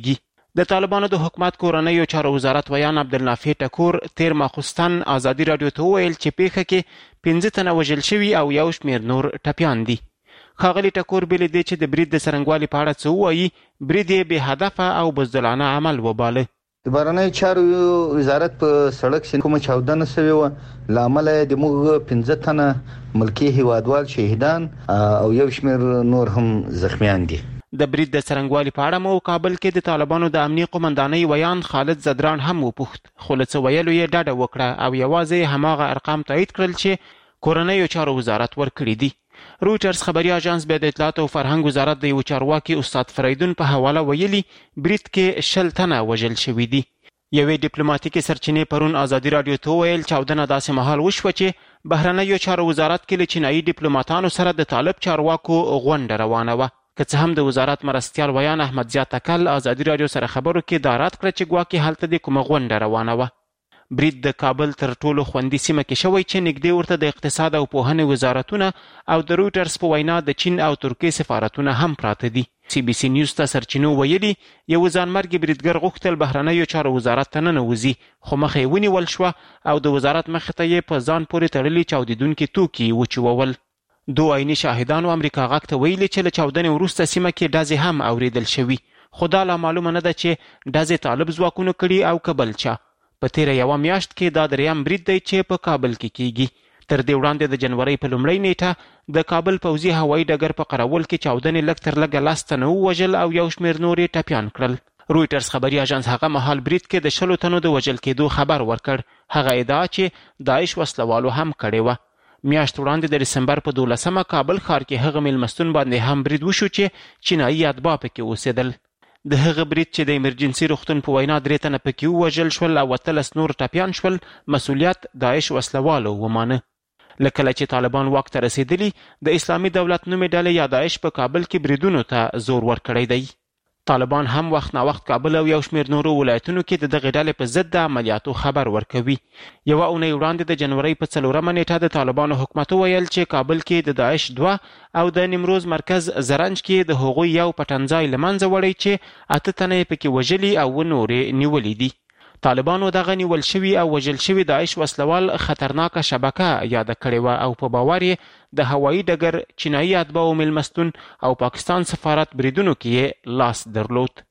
د طالبانو د حکومت کورنیو چارو وزارت ویان عبدالنافع ټکور تیر ماخوستن ازادي رادیو ته وویل چې پیښه کې 15 تنه وژل شوي او یو شمېر نور ټپیان دي. ښاغلي ټکور بل دی چې د برید د څرنګوالي په اړه څه ووایي، برید یې بې هدفه او بزدلانه عمل وباله. د بهرنیو چارو وزارت په سړک چې کومه چاودنه شوې وه له امله د موږ 15 تنه ملکي هیوادوال شهیدان او یو شمېر نور هم زخمیان دي. د برید د څرنګوالي په اړه مو کابل کې د طالبانو د امنیي قومندانۍ ویان خالد زدران هم وپوښت، خو له څه ویلو یې ډډه وکړه او یوازې هماغه ارقام تایید کړل چې کورنیو چارو وزارت ورکړي دي. رویټرز خبري اژانس بیا د اطلاعات او فرهنګ وزارت د یو چارواکي استاد فریدون په حواله ویلي برید کې 60 تنه وژل شوي دي. یوې ډیپلوماټیکي سرچینې پرون ازادي رادیو ته ویل چاودنه داسې مهال وشوه چې بهرنیو چارو وزارت کې له چینایي ډیپلوماټانو سره د طالب چارواکو غونډه روانه وه. که څه هم د وزارت مرستیال ویان احمد ضیا تکل ازادي رادیو سره خبرو کې دا رد کړه چې ګواکې هلته د کومه غونډه روانه وه. برید د کابل تر ټولو خوندي سیمه کې شوی چې نږدې ورته د اقتصاد او پوهنې وزارتونه او د رویټرز په وینا د چین او ترکیې سفارتونه هم پراته دي. سی بي سي نیوز ته سرچینو ویلي یو ځانمرګي بریدګر غوښتل بهرنیو چارو وزارت ته ننوځي، خو مخه یې ونیول شوه او د وزارت مخې ته یې په ځان پورې تړلي چاودیدونکي توکي وچوول. دوه عیني شاهدانو امریکا غږ ته ویلي چې له چاودنې وروسته سیمه کې ډزې هم اوریدل شوي، خو دا لا معلومه نه ده چې ډزې طالب ځواکونو کړي او که بل چا. په تیره یوه میاشت کې دا دریم برید دی چې په کابل کې کیږي. تر دې وړاندې د جنورۍ په لومړۍ نیټه د کابل پوځي هوایي ډګر په قرول کې چاودنې لږ تر لږه 10 تنه ووژل او یو شمېر نور یې ټپیان کړل. رویټرز خبري اژانس هغه مهال برید کې د 100 تنو د وژل کېدو خبر ورکړ. هغه ادعا چې داعش وسلوالو هم کړې وه. میاشت وړاندې د ډسمبر په 12مه کابل ښار کې هغه میلمستون باندې هم برید وشو چې چینایي اتباع پکې اوسېدل. د هغه برید چې د ایمرجنسي روغتون په وینا 3 تنه پکې ووژل شول او 18 نور ټپیان شول، مسؤلیت داعش وسلوالو ومانه. له کله چې طالبان واک ته رسېدلي د اسلامي دولت نومې ډلې یا داعش په کابل کې بریدونو ته زور ورکړی دی. طالبان هم وخت نا وخت کابل او یو شمېر نورو ولایتونو کې د دغې ډلې په ضد د عملیاتو خبر ورکوي. یوه اونۍ وړاندې د جنورۍ په 4مه نیټه د طالبانو حکومت وویل چې کابل کې د داعش 2 او د نیمروز مرکز زرنج کې د هغوی یو پټنځای له منځه وړی چې 8 تنه یې پکې وژلي او نورې نیولي دي. طالبانو دغه نیول شوي او وژل شوي داعش وسلوال خطرناکه شبکه یاده کړې وه او په باور یې د هوایي ډګر، چینایي اتباعو میلمستون او پاکستان سفارت بریدونو کې یې لاس درلود.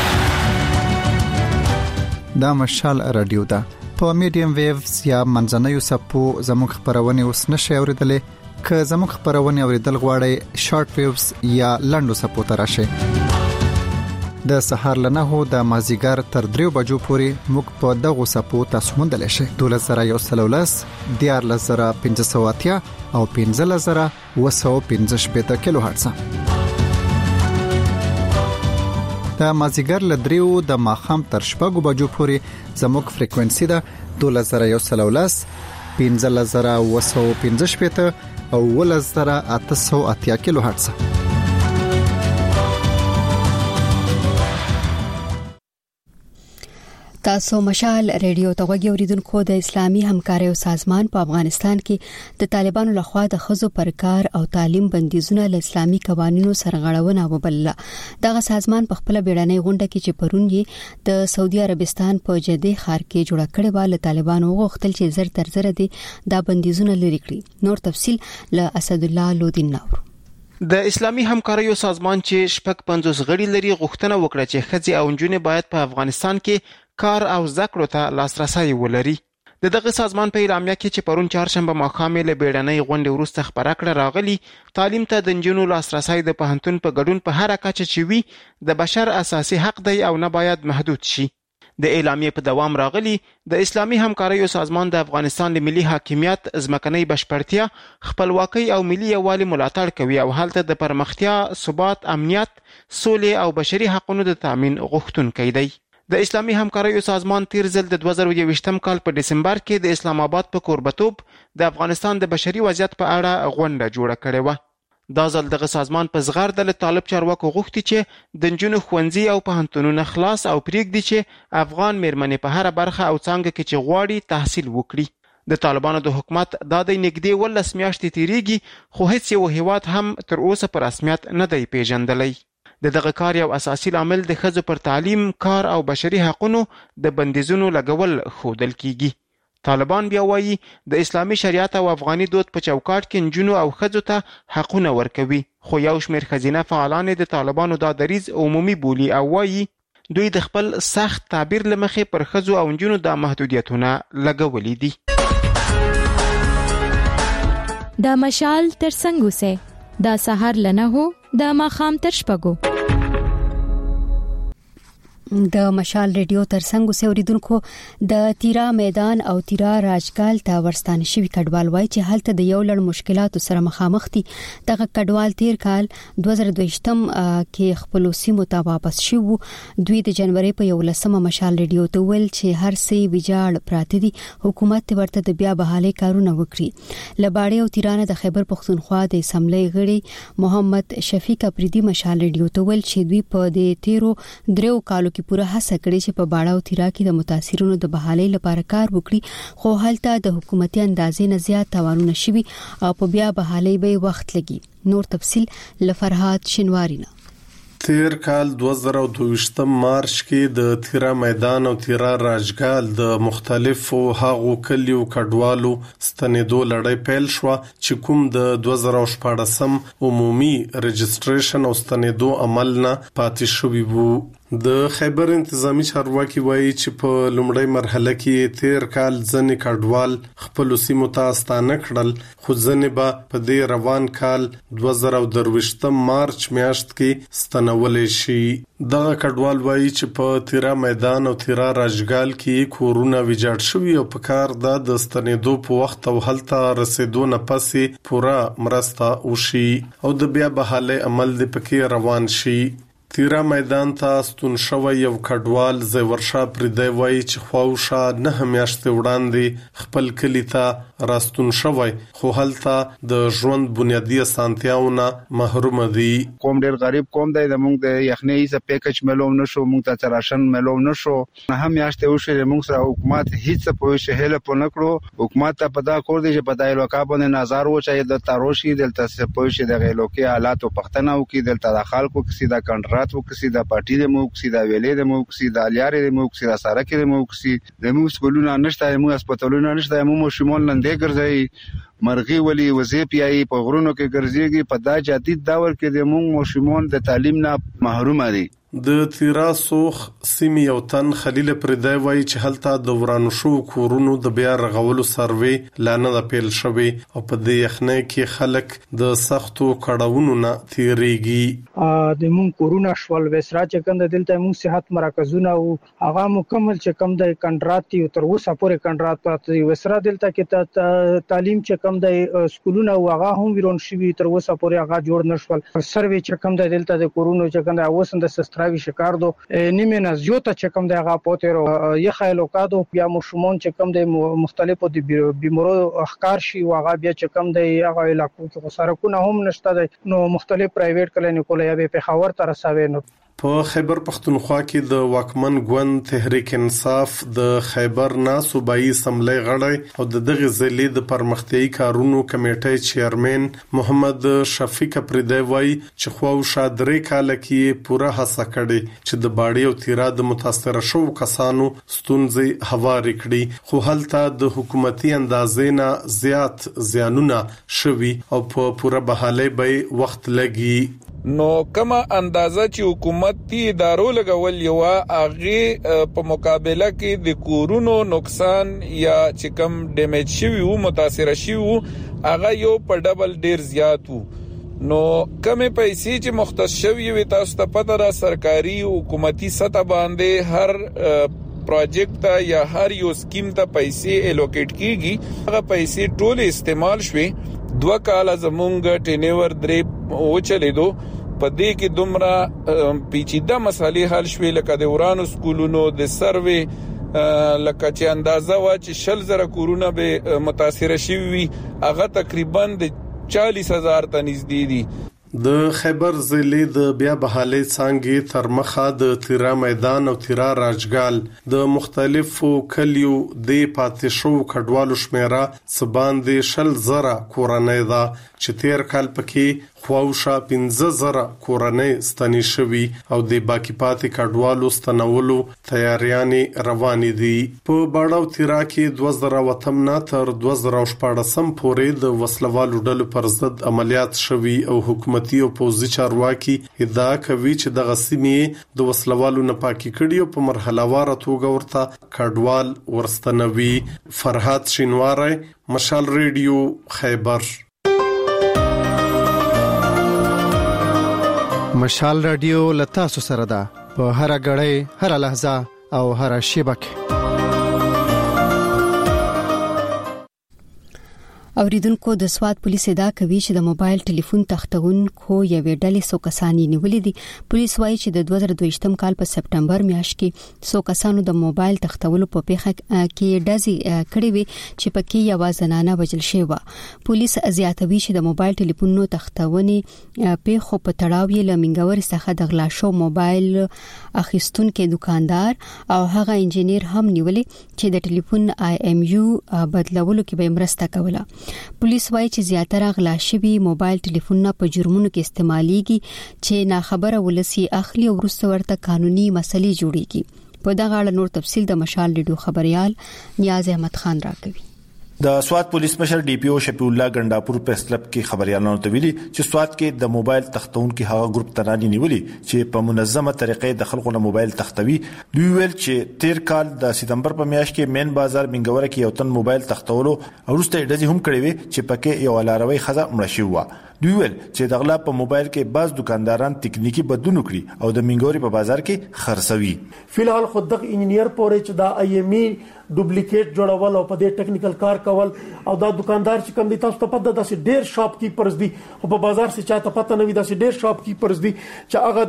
دا مشال رادیو ده په میډیم ویوز یا منځنیو سپو زموږ خبرونه اوس نشي اوریدلې. که زموږ خبرونه اوریدل غواړئ شارټ ویوز یا لنډو سپو ته راشئ. د سحر لنهو د مازیګر تر 3 بجو پورې موږ په دغه سپو تاسو موندل شئ. 12113 14580 او 15215 کیلو هرتز. د مازیګر ل 3 د ماخام تر 6 بجو پورې زموږ فریکوئنسي ده 12113 15215 او 11880 کیلو هرتز. تاسو مشال ریډیو ته غوږی اوریدونکو. د اسلامي همکارۍ سازمان په افغانستان کې د طالبانو لخوا د ښځو پر کار او تعلیم بندیزونه له اسلامي قوانینو سرغړونه وبلله. دغه سازمان په خپل بیړنۍ غونډه کې چې پرون یې د سعودي عربستان په جده ښار کې جوړه کړې و، له طالبانو غوښتل چې زر تر زر دي دا بندیزونه لري کړي. نور تفصيل له اسد الله لودین نور. د اسلامي همکاریو سازمان چې 50 غړي لري غوښتنه وکړه چې ښځې او نجونې باید په افغانستان کې کار او زکړو ته لاسرسي ولري. د دغه سازمان په اعلامیه کې چې پرون چهارشنبه ماښام له بیړنۍ غونډې وروسته خبره کړه راغلي تعلیم ته د نجونو لاسرسي د پوهنتون په ګډون په هر کچه چې وي د بشر اساسي حق دی او نه باید محدود شي. د اعلامیه په دوام راغلي د اسلامي همکاریو سازمان د افغانستان د ملي حاکمیت، ځمکنۍ بشپړتیا، خپلواکۍ او ملي یووالي ملاتړ کوي او هلته د پرمختیا، ثبات، امنیت، سولې او بشري حقوقو د تامین غوښتونکی دی. د اسلامي همکاریو سازمان تیر ځل د 2021 کال په دسمبر کې د اسلام آباد په کوربتوب د افغانستان د بشري وضعیت په اړه غونډه جوړه کړې و. دا ځل دغه سازمان په زغرده له طالب چارواکو غوښتي چې د نجونو ښوونځي او پوهنتونونه خلاص او پریږدي چې افغان میرمنې په هر برخه او څانګه کې چې غواړي تحصیل وکړي. د طالبانو د حکومت دا د نږدې 12 میاشتې تیریږي خو هیڅ یو هیواد هم تر اوسه په رسمیت نه دی پیژندلی. دغه کار یو اساسي عامل د ښځو پر تعلیم، کار او بشري حقوقو د بندیزونو لګول ښودل کیږي. طالبان بیا وایي د اسلامي شریعت او افغاني دود په چوکاټ کې نجونو او ښځو ته حقونه ورکوي، خو یو شمېر ښځینه فعالان د طالبانو دا دریځ عمومي بولي او وایي دوی د خپل سخت تعبیر له مخې پر ښځو او نجونو دا محدودیتونه لګولي دي. دا مشال تر څنګ اوسه، دا سحر لنه هو، دا ماښام تر شپږو. د مشال ریډیو ترڅنګ اوسېدونکو د تیرا میدان او تیرا راجګال ته ورستانه شوی کډوال وای چې هلته د یو لړ مشکلاتو سره مخامخ دي. دغه کډوال تیر کال 2022 کې خپل سیمو ته واپس شو. دوی د جنوري په 11 مشال ریډیو ته ویل چې هر څه ویجاړ پراته دي، حکومت ورته د بیا بحالي کارونه وکړي. لباړی او تیرانه د خیبر پختونخوا د اسمبلی غړي محمد شفیق اپریدي مشال ریډیو ته ویل چې دوی په دې تیرو درو کالو پوره هڅه کړې چې په باړه او تیرا کې د متاثرینو د بحالۍ لپاره کار وکړي، خو هلته د حکومتي اندازې نه زیات تاوانونه شوي او په بیا بحالۍ به وخت لګي. نور تفصيل لفرحات شنواری نه. تیر کال 2022 مارچ کې د تیرا میدان او تیرا راجګال د مختلفو هغو کلیو کډوالو ستنېدو لړۍ پیل شو چې کوم د 2014 عمومي رجستریشن او ستنېدو عمل نه پاتې شوی وو. د خیبر انتظامی چارواکي وایي چې په لومړۍ مرحله کې تیر کال ځنې کډوال خپل سیمو ته ستانه کړل، خو ځنې به په دې روان کال 2023 مارچ میاشت کې ستنولې شي. دغه کډوال وایي چې په تیرا میدان او تیرا راجګال کې کورونه ویجاړ شوي او په کار د ستنېدو په وخت او هلته رسیدو نه پسې پوره مرسته وشي او د بیا بحالۍ عمل د پکې روان شي. تیرا میدان ته ستون شوی یو کډوال زورشا پردی وایي چې خواوشا 9 میاشتې وړاندې خپل کلی ته راستون شوی، خو هلته د ژوند بنیادی اسانتیاونه محروم دي. قوم ډیر غریب قوم دی، زموږ د یخنۍ څخه پیکج ملوم نشو، موږ ته راشن ملوم نشو. 9 میاشتې وشوې، موږ سره حکومت هیڅ په شهله په نکړو. حکومت ته پدا کور دی چې پدای لوکا باندې نظر و چې د تاروشي دلته په شه د غلوکي حالات او پښتنه او کې دلته د خلکو کسي د کنټرات وکسي د پارټي د موکسي د ویلې د موکسي د الیارې د موکسي د سارکې د موکسي د موږ سکولونه نشته، موږ هسپتالونه نشته، موږ شمول نندې ګرځي مرغي ولي وظیفي په غرونو کې ګرځيږي. په دا جدید دور کې د موږ شمول د تعلیم نه محروم دي. د تیرا سوخ سیمې یو تن خلیل پردی وایي چې هلته د ورانو شو کورونو د بیا رغولو سروې لا نه پیل شوی او په دې یخنۍ کې خلک د سختو کړهونو نه تیریږي. د مون کورونه شول وسرا چې کوم د دلته مون صحت مرکزونه او هغه مکمل چې کوم د کنټرات تر اوسه پورې کنټرات پاتې وسرا دلته کې تعلیم چې کوم د سکولونه او هغه هم ورون شوی تر اوسه پورې هغه جوړ نشول. سروې چې کوم د دلته د کورونو چې کوم د اوسند سست راوي شکار دو نیمه نزیوته چې کوم دغه پوترو یخایلو کادو بیا مشمون چې کوم د مختلفو د بیمارو اخکار شي واغه بیا چې کوم د هغه علاقو کې سرکونه هم نشته نو مختلف پرایویټ کلینیکونه یا به خبر تر رسوي. نو په خیبر پختونخوا کې د واکمن ګوند تحریک انصاف د خیبر صوبایي اسمبلی غړی او د دغه ضلع د پرمختیايي کارونو کمیټې چیرمن محمد شفیق اپریدی وایي چې خو شادري کال کې پوره هڅه کړې چې د باړی او تیرا د متاثر شو کسانو ستونزې هواري کړي، خو هلته د حکومتي اندازې نه زیات زیانونه شوي او په پوره بحالۍ به وخت لګي. نو کما اندازه چې حکومت تی ادارو لګول یو هغه په مقابله کې د کورونو نقصان یا چې کم ډیمیج شوی وو متاثر شوی وو هغه یو په ډبل ډیر زیات وو. نو کمه پیسې چې مختص شوی وي تاسو ته پته را سرکاري حکومتي سطح باندې هر پروجیکټ یا هر یو سکیم ته پیسې الوکیټ کیږي، هغه پیسې ټول استعمال شوي. 2 کال زمونږ ټینیور درې او چلیدو په دې کې دومره پیچیده مسالې حل شوي لکه د ورانو سکولونو د سروې لکه چې اندازه وا چې 100,000 کورونه به متاثر شوي هغه تقریبا د 40,000 ته نږدې دي. د خیبر ضلع د بیا بحالي څنګه تر مخه د تیرا میدان او تیرا راجګال د مختلفو کلیو د پاتې شو کډوالو شمیره سباندې شل زره کورنۍ دا چې تیر کال پکې خواوشا 15,000 کورنۍ ستنې شوي او د باقی پاتې کډوالو ستنولو تیاریانې روانې دي په باړاو تیرا کې 2000 وتمنا تر 2014 پورې د وسلوالو ډلو پر ضد عملیات شوي او حکومت او پوزي چارواکي ادعا کوي چې د غسیمې د وسلوالو نه پاکي کړي او په مرحله واره توګه ورته کډوال ورستنوي. فرحات شینواری، مشال ریډیو، خیبر. مشال رادیو لتا سره ده په هر غړې، هر لحظه او هر شیبه. اوریدونکو د سواد پولیس ادعا کوي چې د موبایل ټلیفون تختونکو یوې ډلې څو کسان نیولې دي. پولیس وایي چې د 2022م کال په سپټمبر میاشت کې څو کسانو د موبایل تختولو په پیښه کې ډزې کړې وي چې پکې یو زنانه وژل شوې و. پولیس زیاتوي چې د موبایل ټلیفونونو تختونې پیښو په تړاو یې لمنګور څخه د غلا شو موبایل اخیستونکو دکاندار او هغه انجنیر هم نیولې چې د ټلیفون IMU بدلولو کې به مرسته کوله. پولیس وایي چې زیاتره غلا شوي موبایل ټلیفونونه په جرمونو کې استعماليږي چې ناخبره ولسی اخلي او وروسته ورته قانوني مسلې جوړيږي. په دغه اړه نور تفصيل د مشال ریډیو خبريال نیاز احمد خان راکوي. د سواد پولیس مشر ډي پی او شفیع الله ګنداپور پریس کلب کې خبريالانو ته ویلي چې سواد کې د موبایل تختون کې هغه ګروپ تناني نیولي چې په منظمه طریقې د خلکو له موبایل تختوي. دوی ویل چې تیر کال د سپتمبر په میاشت کې مین بازار منګوره کې یو تن موبایل تختولو او وروسته ډزې هم کړې وي چې پکې یو لاروي خزه مړ شوی و. دوی ویل چې د غلا په موبایل کې بعض دکانداران تکنیکی بدلون کړی او د منګوري په بازار کې خرڅوي. فلحال خود د انجنیر پورې چې دا IME ډوپلیکیټ جوړول او په دې ټیکنیکل کار کول او دا دکاندار چې کوم دي تاسو ته پته ده چې ډېر شاپ کیپرز دي او په بازار څخه چاته پته نه وي دا چې ډېر شاپ کیپرز دي چې هغه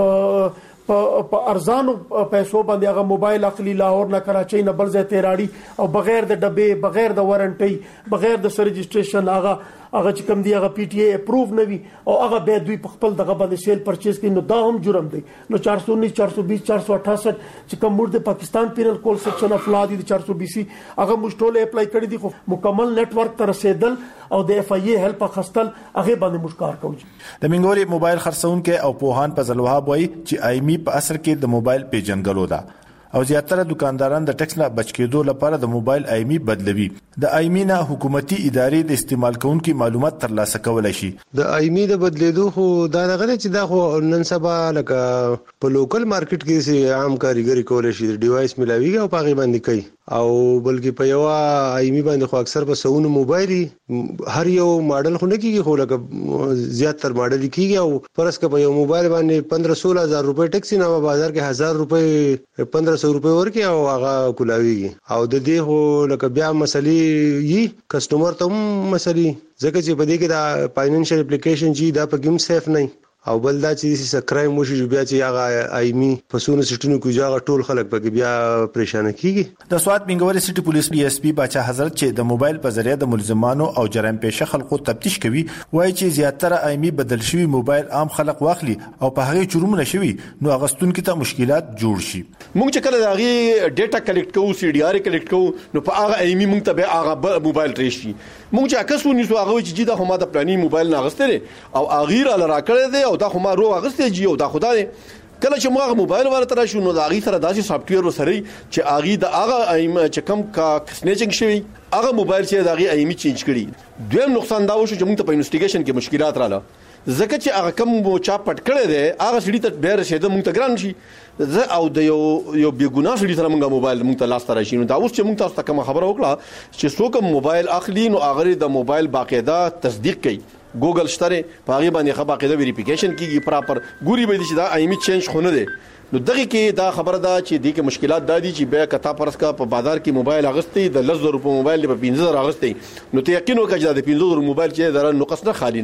د په ارزانو پیسو باندې هغه موبایل اخلي لاهور نه کراچۍ نه بل ځای ته راړي او بغیر د ډبې بغیر د وارنټي بغیر د رجسټریشن هغه چې کوم دی هغه PTA اپروو نه وي او هغه به دوی په خپل دغه باندې سیل پرچیز کوي. نو دا هم جرم دی. نو 419 420 468 چې کوم موږ د پاکستان پینل کول سیکشن اف لا دی 420 هغه موږ ټول اپلای کړی دي خو مکمل نت ورک تر رسیدل او د FIA هیلپ خستل هغه باندې موږ کار کوو. د منګوري موبایل خرڅونکو او پوهان په زلوهاب وایي چې IME په اثر کې د موبایل پیژنګلو ده او زیاتره دکانداران د ټیکس نه بچ کېدو لپاره د موبایل IME بدلوي. د IME نه حکومتي ادارې د استعمال کوونکو معلومات ترلاسه کولای شي. د IME د بدلیدو خو دا غره چې دا خو نن سبا لکه په لوکل مارکیټ کې سي عام کاریګری کولای شي ډیوایس ملاويږي او پاغي باندې کوي او بلکې په یو IME باندې خو اکثر په سونو موبایل هر یو ماډل خو نه کیږي خو لکه زیاتره ماډل کیږي او پرسکه په یو موبایل باندې 15-16 روپے ټیکس نه بازار کې 1000 روپے 1500 روپے ورکي او هغه کولاويږي او د دې هو لکه بیا مسلې یي کسٹمر ته مسلې ځکه چې په دې کې دا فاینانشل اپلیکیشن جی دا په ګیم سیف نه او بل دا چې کرایم وشي بیا چې هغه IME پسونه سټونو کې ځای ټول خلک پکې بیا پریشان کیږي. د سواد منګوري سټي پولیس DSP باچا حضرت چې د موبایل په ذریعہ د ملزمانو او جرائم پیشه خلکو تفتیش کوي وایي چې زیاتره IME بدل شوی موبایل عام خلک واخلي او په هغه چورمونه شوی نو اغستونکو ته مشکلات جوړ شي. مونږ چې کله دغه ډیټا کلیکټ کوو CDR کلیکټ کوو نو په هغه IME مونږ ته به هغه موبایل ترشي مونږ چې اکسونی سو هغه چې دا هم د پلاني موبایل نه غستره او اغیر ال راکړه دی او دا خو ما رو اغسته جی او دا خدای کله چې موږ موبایل ورته راشو نو دا غي سره داسې سافټویر وسري چې اغي د هغه IME چې کم کا سنیچنګ شوی هغه موبایل چې دا غي IME چینج کړي. دویم نقصان دا وشو چې موږ ته په انویسټیګیشن کې مشکلات رااله ځکه چې هغه کم چا پټ کړی دی هغه سړي ته ډېر رسیدل موږ ته ګران شي او د یو بیګونا سړي سره موږ موبایل موږ ته لاس ته راشي. نو دا اوس چې موږ تاسو ته کوم خبره وکړه چې څوک موبایل اخلي نو هغه د موبایل باقاعده تصدیق کوي ګوګل شتره په هغه باندې خبره ویریفیکیشن کیږي پراپر ګوري به دي چې دا IME چینج خونه دي. نو دغه کې دا خبره ده چې د کې مشکلات دادي چې بیا کتا پرسکا په بازار کې موبایل اغستې د 10,000 روپے موبایل په 15,000 اغستې نو ته یقین وکړه چې د 15,000 موبایل چې درا نقص نه خالی نه دي.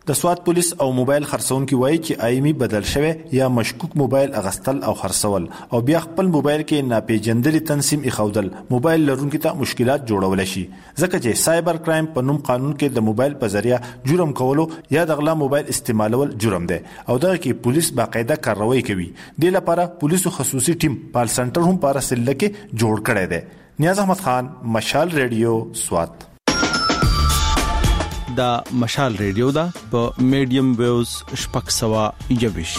د سواد پولیس او موبایل خرڅونکو وایي چې آیمی بدل شوی یا مشکوک موبایل اغستل او خرڅول او بیا خپل موبایل کې ناپېژندلي تنظیم ایښودل موبایل لرونکو ته مشکلات جوړول شي ځکه چې سایبر کرایم په نوم قانون کې د موبایل په ذریعہ جرم کولو یا د غلا موبایل استعمالول جرم دی او دغه کې پولیس باقاعده کاروایی کوي د لپاره پولیسو خصوصي ټیم پال سنټر هم پر سله کې جوړ کړی دی نیاز احمد خان مشال ریډیو سوات دا مشال ریډیو دا په میډیم ویوز شپږ سوا یوش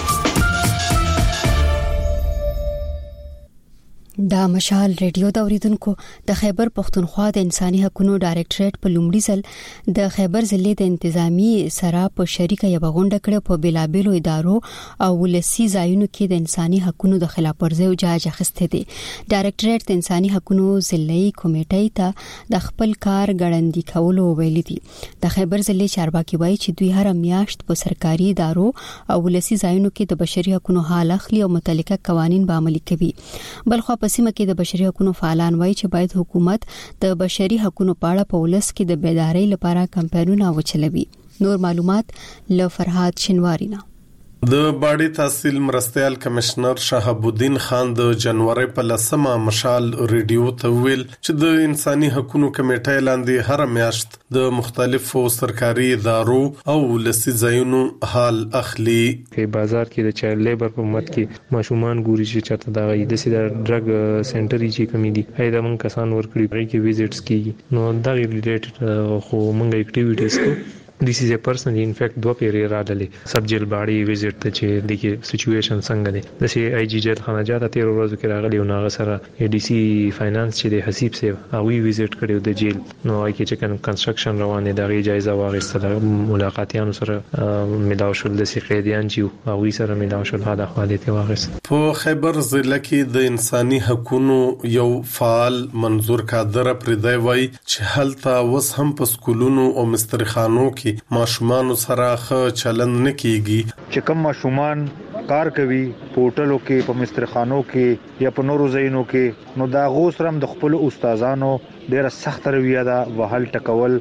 دا مشال ریډیو دا اوریدونکو د خیبر پختونخوا د انساني حقوقو ډایریکټریټ په لومړي ځل د خیبر ضلع د انتظامی سره په شریکه یو غونډه کړې په بلابلو ادارو او ولسی ځایونو کې د انساني حقوقو د خلاف ورزي او جاج اخیسته دي ډایریکټریټ د انساني حقوقو ضلعي کمیټې ته د خپل کار ګړندی کولو ویلي دي د خیبر ضلع چارواکي وایي چې دوی هر میاشت په سرکاري ادارو او ولسی ځایونو کې د بشري حقوقو حال اخلي او متعلقه قوانين به عملي کوي بلخو په سیمه کې د بشري حقوقو فعالان وایي چې باید حکومت د بشري حقوقو په اړه په ولس کې د بیدارۍ لپاره کمپاینونه وچلوي نور معلومات له فرهاد شنوارینا د باډي تحصیل مرستيال کمشنر شهاب الدین خان د جنوري په لسمه مشال ریډیو ته ویل چې د انساني حقوقو کمیټې لاندې هر میاشت د مختلفو سرکاري ادارو او ولسی ځایونو حال اخلي په بازار کې د چایلډ لیبر په مت کې ماشومان ګوري چې چاته دا د سیده ډرګ سنټر چې کمی دي ایدا مون کسان ورکړي کې ویزټس کی نو دا ریلیټډ خو مونږ اکټیویټیز کو This is a person in fact دو پیری راغلي سب جیل باډي وزټ ته چې دغه سچويشن څنګه دي د سی آی جی جیل خانه جاته 13 ورځې کې راغلي او ناغه سره ای ډي سی فاینانس چې د حسیب سیو او وی وزټ کړو د جیل نو آی کې چې کنستراکشن روانه د غي جایزه واغستله ملاقاتيان سره ملاو شول د سی قیدیان چې او وی سره ملاو شول دا حالت واغست په خیبر ضلع کې د انساني حقوقو یو فعال منظور کادر پردای وای چې هلته وس هم په سکولونو او مسترخانو کې ماشومان سره ښه چلند نه کیږي چې کوم ماشومان کار کوي پورټلو کې په مسترخانو کې یا په نورو ځایونو کې نو دا غوسرم د خپل استادانو ډیره سخت رویه ده وهل ټکول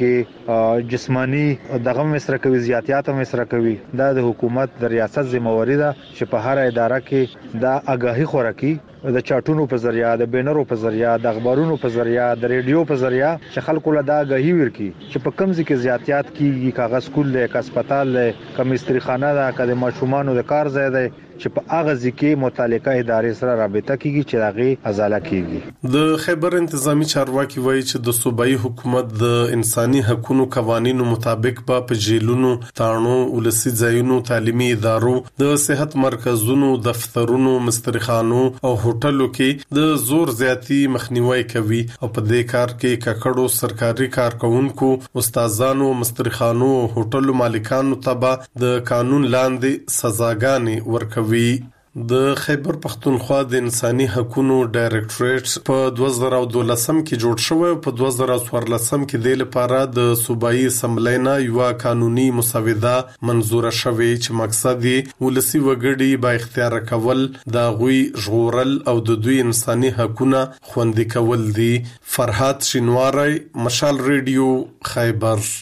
بلکې جسمانی دغه مسره کوي زیاتیات مسره کوي دا د حکومت د ریاست ذمہواری ده چې په هر اداره کې دا آگاهی خورکي د چاټونو په ذریعہ د بینرو په ذریعہ د اخبارونو په ذریعہ د ریډیو په ذریعہ چې خلکو له دا آگاهی ورکي چې په کم ځای کې زیاتیات کیږي کاغذ سکول له هسپتال له کمستریخانه ده کله ماشومان د کار ځای ده چې په هغه ځکه متعلقه ادارې سره رابطه کیږي چې هغه ازاله کیږي د خیبر انتظامی چارواکي وایي چې د صوبایي حکومت د انساني حقوقو قوانینو مطابق په جیلونو تانو ولسی ځایونو تعلیمي ادارو د صحت مرکزونو دفترونو مسترخانو او هوټلو کې د زور زیاتی مخنیوي کوي او په دې کار کې ککړو سرکاري کارکونکو استادانو مسترخانو او هوټلو مالکانو تبع د قانون لاندې سزاګانې ورکوي د خیبر پختونخوا د انساني حقوقو ډایریکټریټ په 2012 کې جوړ شوی او په 2014 کې د لپاره د صوبایي اسمبلینا یو قانوني مسوده منزوره شوې چې مقصد یې ولسی وګړي با اختیار کول د غوي ژغورل او د دوی انساني حقوقونه خوندي کول دي فرهاد شینواری مشال ریډیو خیبر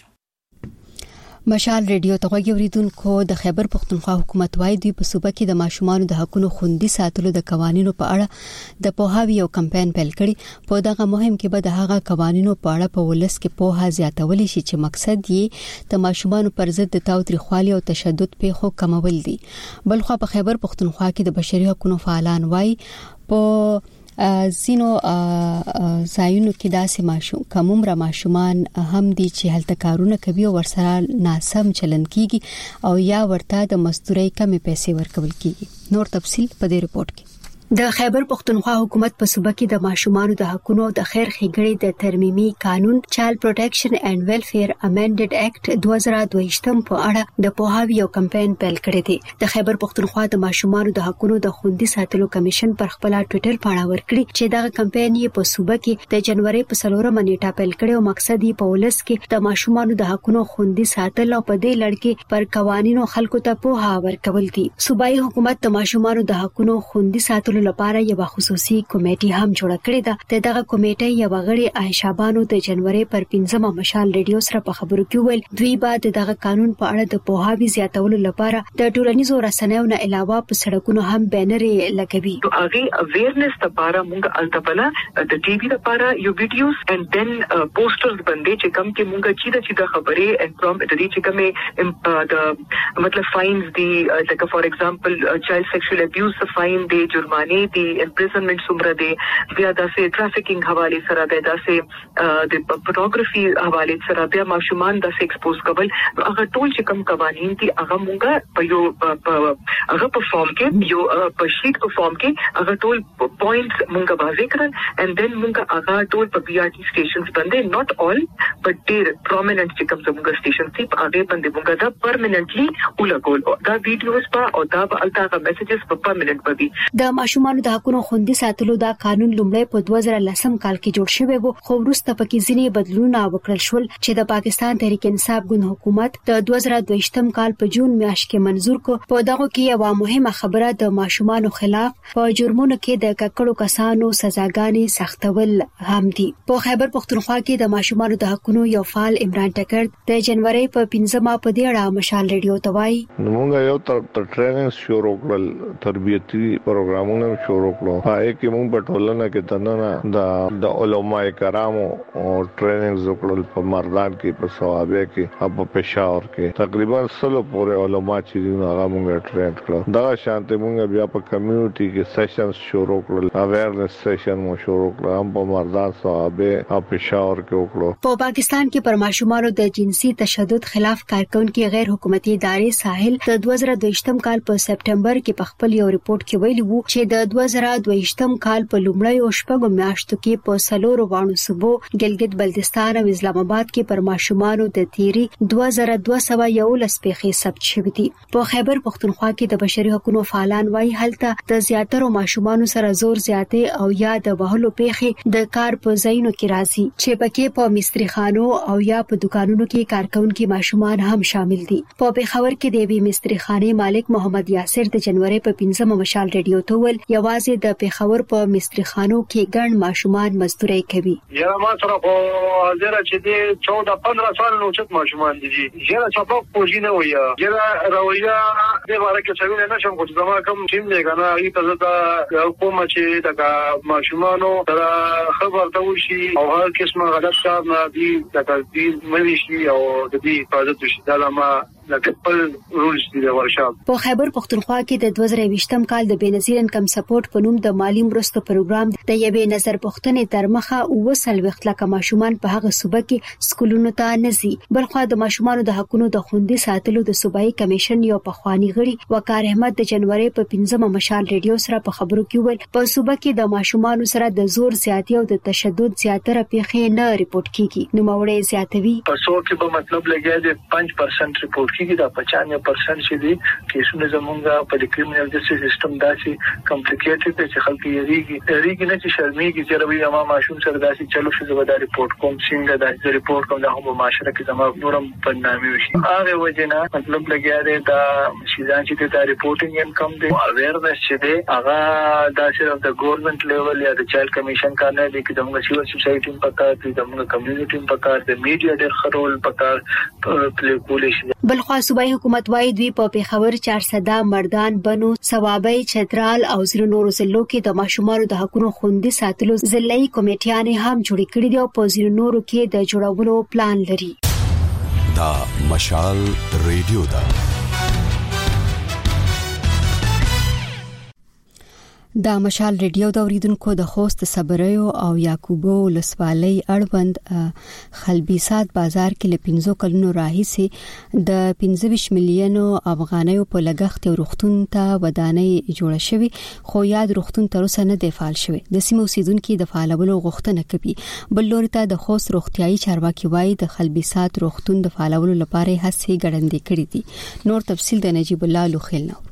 مشال ریډیو ته غوږی اوریدونکو د خیبر پختونخوا حکومت وايي دوی په صوبه کې د ماشومانو د حقوقو خوندي ساتلو د قوانینو په اړه د پوهاوی او کمپاین پیل کړي په دغه مهم کې به د هغه قوانینو په اړه په ولس کې پوهه زیاتول شي چې مقصد یې د ماشومانو پر ضد د تاوتریخوالي او تشدد پیښو کمول دي بلخو په خیبر پختونخوا کې د بشري حقوقو فعالان وايي په زینو زایونو کې داسې ماشوم کومره ماشومان هم دي چې هلته کارونه کوي او ورسره ناسم چلند کیږي او یا ورته د مزدوري کمې پیسې ورکول کیږي نور تفصيل په دې رپورت کې د خیبر پختونخوا حکومت په صوبه کې د ماشومانو د حقوقو او د خیر ښېګړې د ترمیمي قانون چایلډ پروټیکشن اینڈ ویلفیر امندډ اکټ 2022 په اړه د پوهاوی او کمپاین پیل کړی دی د خیبر پختونخوا د ماشومانو د حقوقو د خوندي ساتلو کمیشن پر خپل ټوئیټر باندې ورکړي چې دا کمپاین یې په صوبه کې د جنوري په 4 نیټه پیل کړی او مقصد یې په ولس کې د ماشومانو د حقوقو خوندي ساتل او په دې لړ کې پر قوانینو خلکو ته پوهه ورکول دي صوبایي حکومت د ماشومانو د حقوقو خوندي ساتلو ساتلو لپاره یو خصوصي کمیټه هم جوړه کړې ده. دغه کمیټه یو غړي عائشہ بانو د جنوري پر 15 مشال ریډیو سره په خبرو کې ویل دوی بعد دغه قانون په اړه د پوهاوی زیاتولو لپاره د ټولنیزو رسنیو نه علاوه په سړکونو هم بینرې لګوي. هغه اویرنس لپاره موږ التبلا د ټي وي لپاره یو ویډیوز اند دین پوسټرز باندې چې کوم کې موږ چې د خبرې ان پروم د دې چې کومه د مطلب فاینز دی لکه فور ایگزامپل چایلډ سیکشوال ابیوز فاین دی جرمانه دی امپریزنمنت سمره دی بیا داسې ټرافیکینګ حواله سره به داسې د فوټوګرافي حواله سره بیا ماشومان داسې ایکسپوز کول هغه ټول چې کوم قوانين دي هغه مونږه په یو هغه په فارم کې یو په شیټ په فارم کې هغه ټول پوینټس مونږه واضح کړل اند دین مونږه هغه ټول په بي ار ټي سټیشنز باندې ناٹ آل بٹ ډیر پرومیننٹ چې کوم زموږ سټیشن دي هغه باندې مونږه دا پرمننټلی ولګول دا ویډیوز په او دا الټا میسجز په پرمننٹ باندې د ماشومان د حقوقو خوندي ساتلو دا قانون لومړی په 2010 کال کې جوړ شوی و خو وروسته پکې ځینې بدلونونه وکړل شول چې د پاکستان تحریک انصاف ګوند حکومت د 2022 کال په جون میاشت کې منزور کو. په دغه کې یو مهمه خبره د ماشومان خلاف په جرمونو کې د ککړو کسانو سزاګانې سختول هم دي. په خیبر پختونخوا کې د ماشومان د حقوقو یو فعال عمران ټکر د جنوري په 15 په دې اړه مشال ریډیو توای موږ یو تر ټریننګ شروع کړل تربیتی پروګرامونه شروع کړو هغه کې موږ په ټولنه کې تنه د علماء کرامو او ټریننګ وکړل په مردان کې په ثوابه کې او په پېښور کې تقریبا 100 پورې علماء چې هغه موږ ټرین کړل دا شانته موږ بیا په کمیونټي کې سیشنز شروع کړل اویرنس سیشن مو شروع کړل هم په مردان ثوابه او پېښور کې وکړو. په پاکستان کې پر ماشومانو د جنسي تشدد خلاف کارکونکو غیر حکومتي ادارې ساحل د 2022 کال په سپټمبر کې په خپل یو ریپورت کې ویلي وو چې د 2022 کال په لومړیو شپږو میاشتو کې په سلور وانو صوبو ګلګت بلتستان او اسلام آباد کې پر ماشومانو د تیری 2211 پیښې ثبت شوې دي. په خیبر پختونخوا کې د بشري حقوقو فعالان وايي هلته د زیاترو ماشومانو سره زور زیاتې او یا د وهلو پیښې د کار په ځایونو کې راځي چې پکې په مستری خانو او یا په دکانونو کې کارکونکو ماشومان هم شامل دي. په پیښور کې د وی مستری خانه مالک محمد یاسر د جنوري په 15 مشال ریډیو ته ول یوازې د پیښور په مستری خانو کې ګڼ ماشومان مزدوري کوي. یا ما سره په زیرا چې دی 14-15 سال نو چې ماشومان دي زیرا چې په پوجینه ویا زیرا رویا د باره کې څنګه نه شم کوم زما کوم ټیم دی کنه ای په دا حکومت چې د ماشومانو تر خبر ته وشي او هر قسمه غلط کار نه دی د دې ملي شي او د دې حفاظت شي دا ما لکه رولز دي د ورشاب. په خیبر پختونخوا کې د 2020 کال د بنظیر انکم سپورټ په نوم د مالی مرستو پروګرام د یوې نظر پوښتنې تر مخه 20 لکه ماشومان په هغه صوبه کې سکولونو ته نزي. بلخو د ماشومان د حقوقو د خوندي ساتلو د صوبایي کمیشن یو پخوانی غړي وقار احمد د جنوري په 15 مشال ریډیو سره په خبرو کې ویل په صوبه کې د ماشومان سره د زور زیاتی او د تشدد زیاتره پیښې نه ریپورت کیږي. نو مورې زیاتوي په سو کې په مطلب لګیا دي 5% ریپورت کیږي دا 95% چې دي کیسونه زمونږه په کریمینل جسټیس سیستم داسې کمپلیکیټډ دي چې خلک یې نه چې شرمېږي چې روي ما ماشوم سره داسې چلو شو زبر دا ریپورت کوم څنګه دا ریپورت کوم دا هم معاشره کې زموږ نورم بدنامي وشي هغه وجنه مطلب لګیا دي دا شیزان چې دا ریپورټینګ انکم دي اویرنس چې دي هغه دا صرف د ګورنمنت لیول یا د چایلډ کمیشن کار نه دي چې زموږ سیول سوسایټي په کار دي زموږ کمیونټي په کار دي میډیا ډېر خرول په کار پلی کول شي. بلخو صوبایي حکومت وايي دوی په پیښور 400 مردان بنو ثوابي چترال او زیرو نورو ضلعو کې د ماشومانو د حقوقو خوندي ساتلو ضلعي کمیټیانې هم جوړې کړې دي او په زیرو نورو کې د جوړولو پلان لري. دا مشال ریډیو دا د مشال ریډیو د اوریدونکو د خوست صبریو او یعقوبو لسوالۍ اړوند خلبیسات بازار کې ل 15 کلونو راهیسې د 15 میلیونو افغانیو په لګښت روغتون ته ودانۍ جوړه شوې خو یاد روغتون تر اوسه نه دی فعال شوی. د سیمو اوسیدونکو د فعالولو غوښتنه کوي. بل لوري ته د خوست روغتيایي چارواکي وایي د خلبیسات روغتون د فعالولو لپاره هڅې ګړندې کړې دي. نور تفصیل د نجیب الله لوخیل نو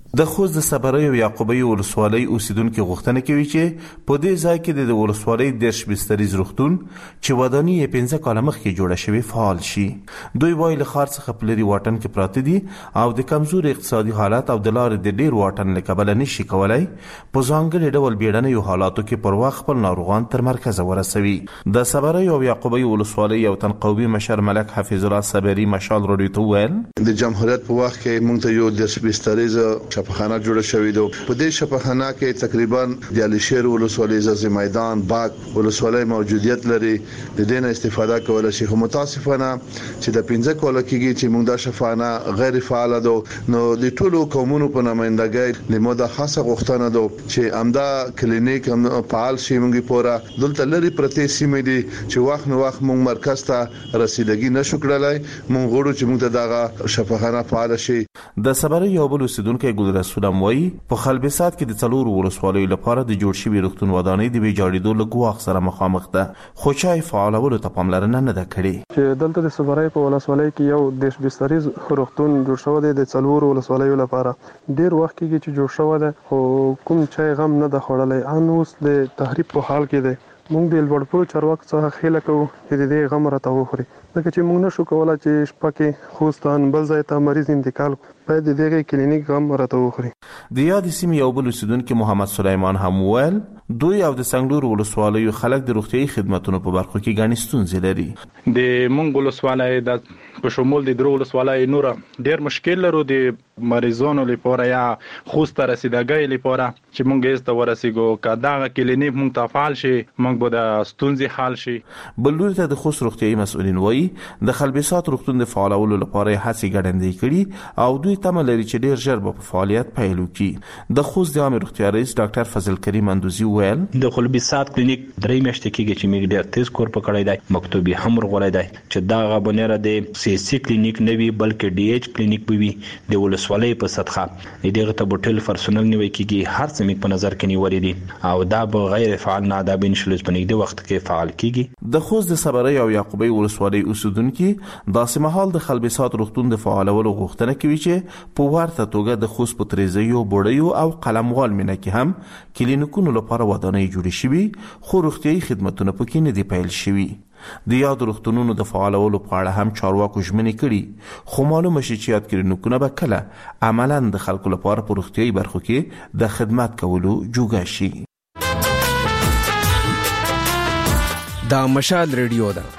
د خوست د صبري او یعقوبی ولسوالۍ اوسیدونکو غوښتنه کوي چې په دې ځای کې د ولسوالۍ د شبستریز روغتون چې ودانۍ 15 کال مخکې جوړه شوی فعال شي. دوی وایي له ښار څخه په لري واټن کې پراته دي او د کمزور اقتصادي حالت او د لارې د ډیر واټن له کبله نشي کولای په ځانګړي ډول بیړنیو حالاتو کې پر وخت خپل ناروغان تر مرکز ورسوي. د صبري او یعقوبی ولسوالۍ او تنقوبي مشر ملک حفیظ الله صبري مشال رادیو ته ویل د جمهوریت په وخت کې موږ ته یو د شبستریز شفاخانه جوړه شوې ده. په دې شفاخانه کې تقریبا د علشیر ولسوالۍ زازي میدان باغ ولسوالۍ موجودیت لري. د دې نه استفاده کول شي. خو متاسفانه چې د 15 کال کېږي چې موږ د شفاخانه غیر فعال ده. نو د ټولو قومونو په نمائندګۍ د موده خاصه غوښتنه ده چې امدا کلینیک هم فعال شي. موږ پورا دلته لري پرته سیمې دي چې وخت نو وخت موږ مرکز ته رسیدګي نشو کړلای. موږ غواړو چې موږ ته دغه شفاخانه فعال شي. د صبري یو بل اوسیدونکو ګل رسول وایي په خلبسات کې د څلور ولسوالیو لپاره د جوړ شوي روغتون ودانۍ د ویجاړېدو له ګواښ سره مخامخ ده، خو چای فعالولو ته پاملرنه نه ده کړې. چې دلته د صبري په ولسوالۍ کې یو د شبستریز روغتون جوړ شوی دی د څلور ولسوالیو لپاره. ډیر وخت کې چې جوړ شوی دی خو کوم چای غم نه ده خوړلی. ان اوس د تخریب په حال کې دی. موږ د لوړپوړو چارواکو څخه خیله کوو چې د دې غم راته وخوري، ځکه چې موږ نشو کولای چې شپه کې خوستان بل ځای ته مریض انتقال باید د دې کلینیک غم راته وخوري. د یاد سیمې یو بل اوسیدونکي محمد سلیمان هم ویل دوی او د څنګلور ولسوالیو خلک د روغتیايي خدماتو په برخه کې ګڼې ستونزې لري. د مونږ ولسوالۍ د په شمول د درو ولسوالۍ نور ډیر مشکل لرو د مریضانو لپاره یا خوست ته رسیدګۍ لپاره چې مونږ یې ته ورسېږو. که دغه کلینیک مونږ ته فعال شي مونږ به د ستونزې حل شي. بل لوري ته د خوست روغتیايي مسؤلین وایي د خلبسات روغتون د فعالولو لپاره هڅې ګړندۍ کړي او دوی تمه لري چې ډیر ژر به په فعالیت پیل وکړي. د خوست د عامه روغتیا رئیس ډاکټر فضل کریم اندوزي ویل د خلبسات کلینیک 3 میاشتې کېږي چې موږ ډیر تیز کور پکړی دی. مکتوب هم ورغولای دی چې دا غبنره د سی کلینیک نه وي بلکې ډي ایچ کلینیک به وي. د ولسوالۍ په سطحه دغه ته بوتل پرسونل نیوي کېږي. هر څه موږ په نظر کې نیولې دي او دا به غیر فعال نه دا به انشلوز په نږدې وخت کې فعال کېږي. د خوست د صبري او یعقوبی ولسوالۍ اوسیدونکو داسې مهال د خلبسات روغتون د فعالولو غوښتنه کوي چې په ورته توګه د خوست په تریزیو بوډیو او قلموال مینه کې هم کلینیکونو لپاره ودانۍ جوړې شوي خو روغتیايي خدماتونه پکې نه دي پیل شوي. د یاد روغتونونو د فعالولو په اړه هم چارواکو ژمنې کړي خو معلومه شي چې یاد کلینیکونه به کله عملاً د خلکو لپاره په روغتیايي برخو کې د خدمات کولو جوګه شي. دا مشال ریډیو ده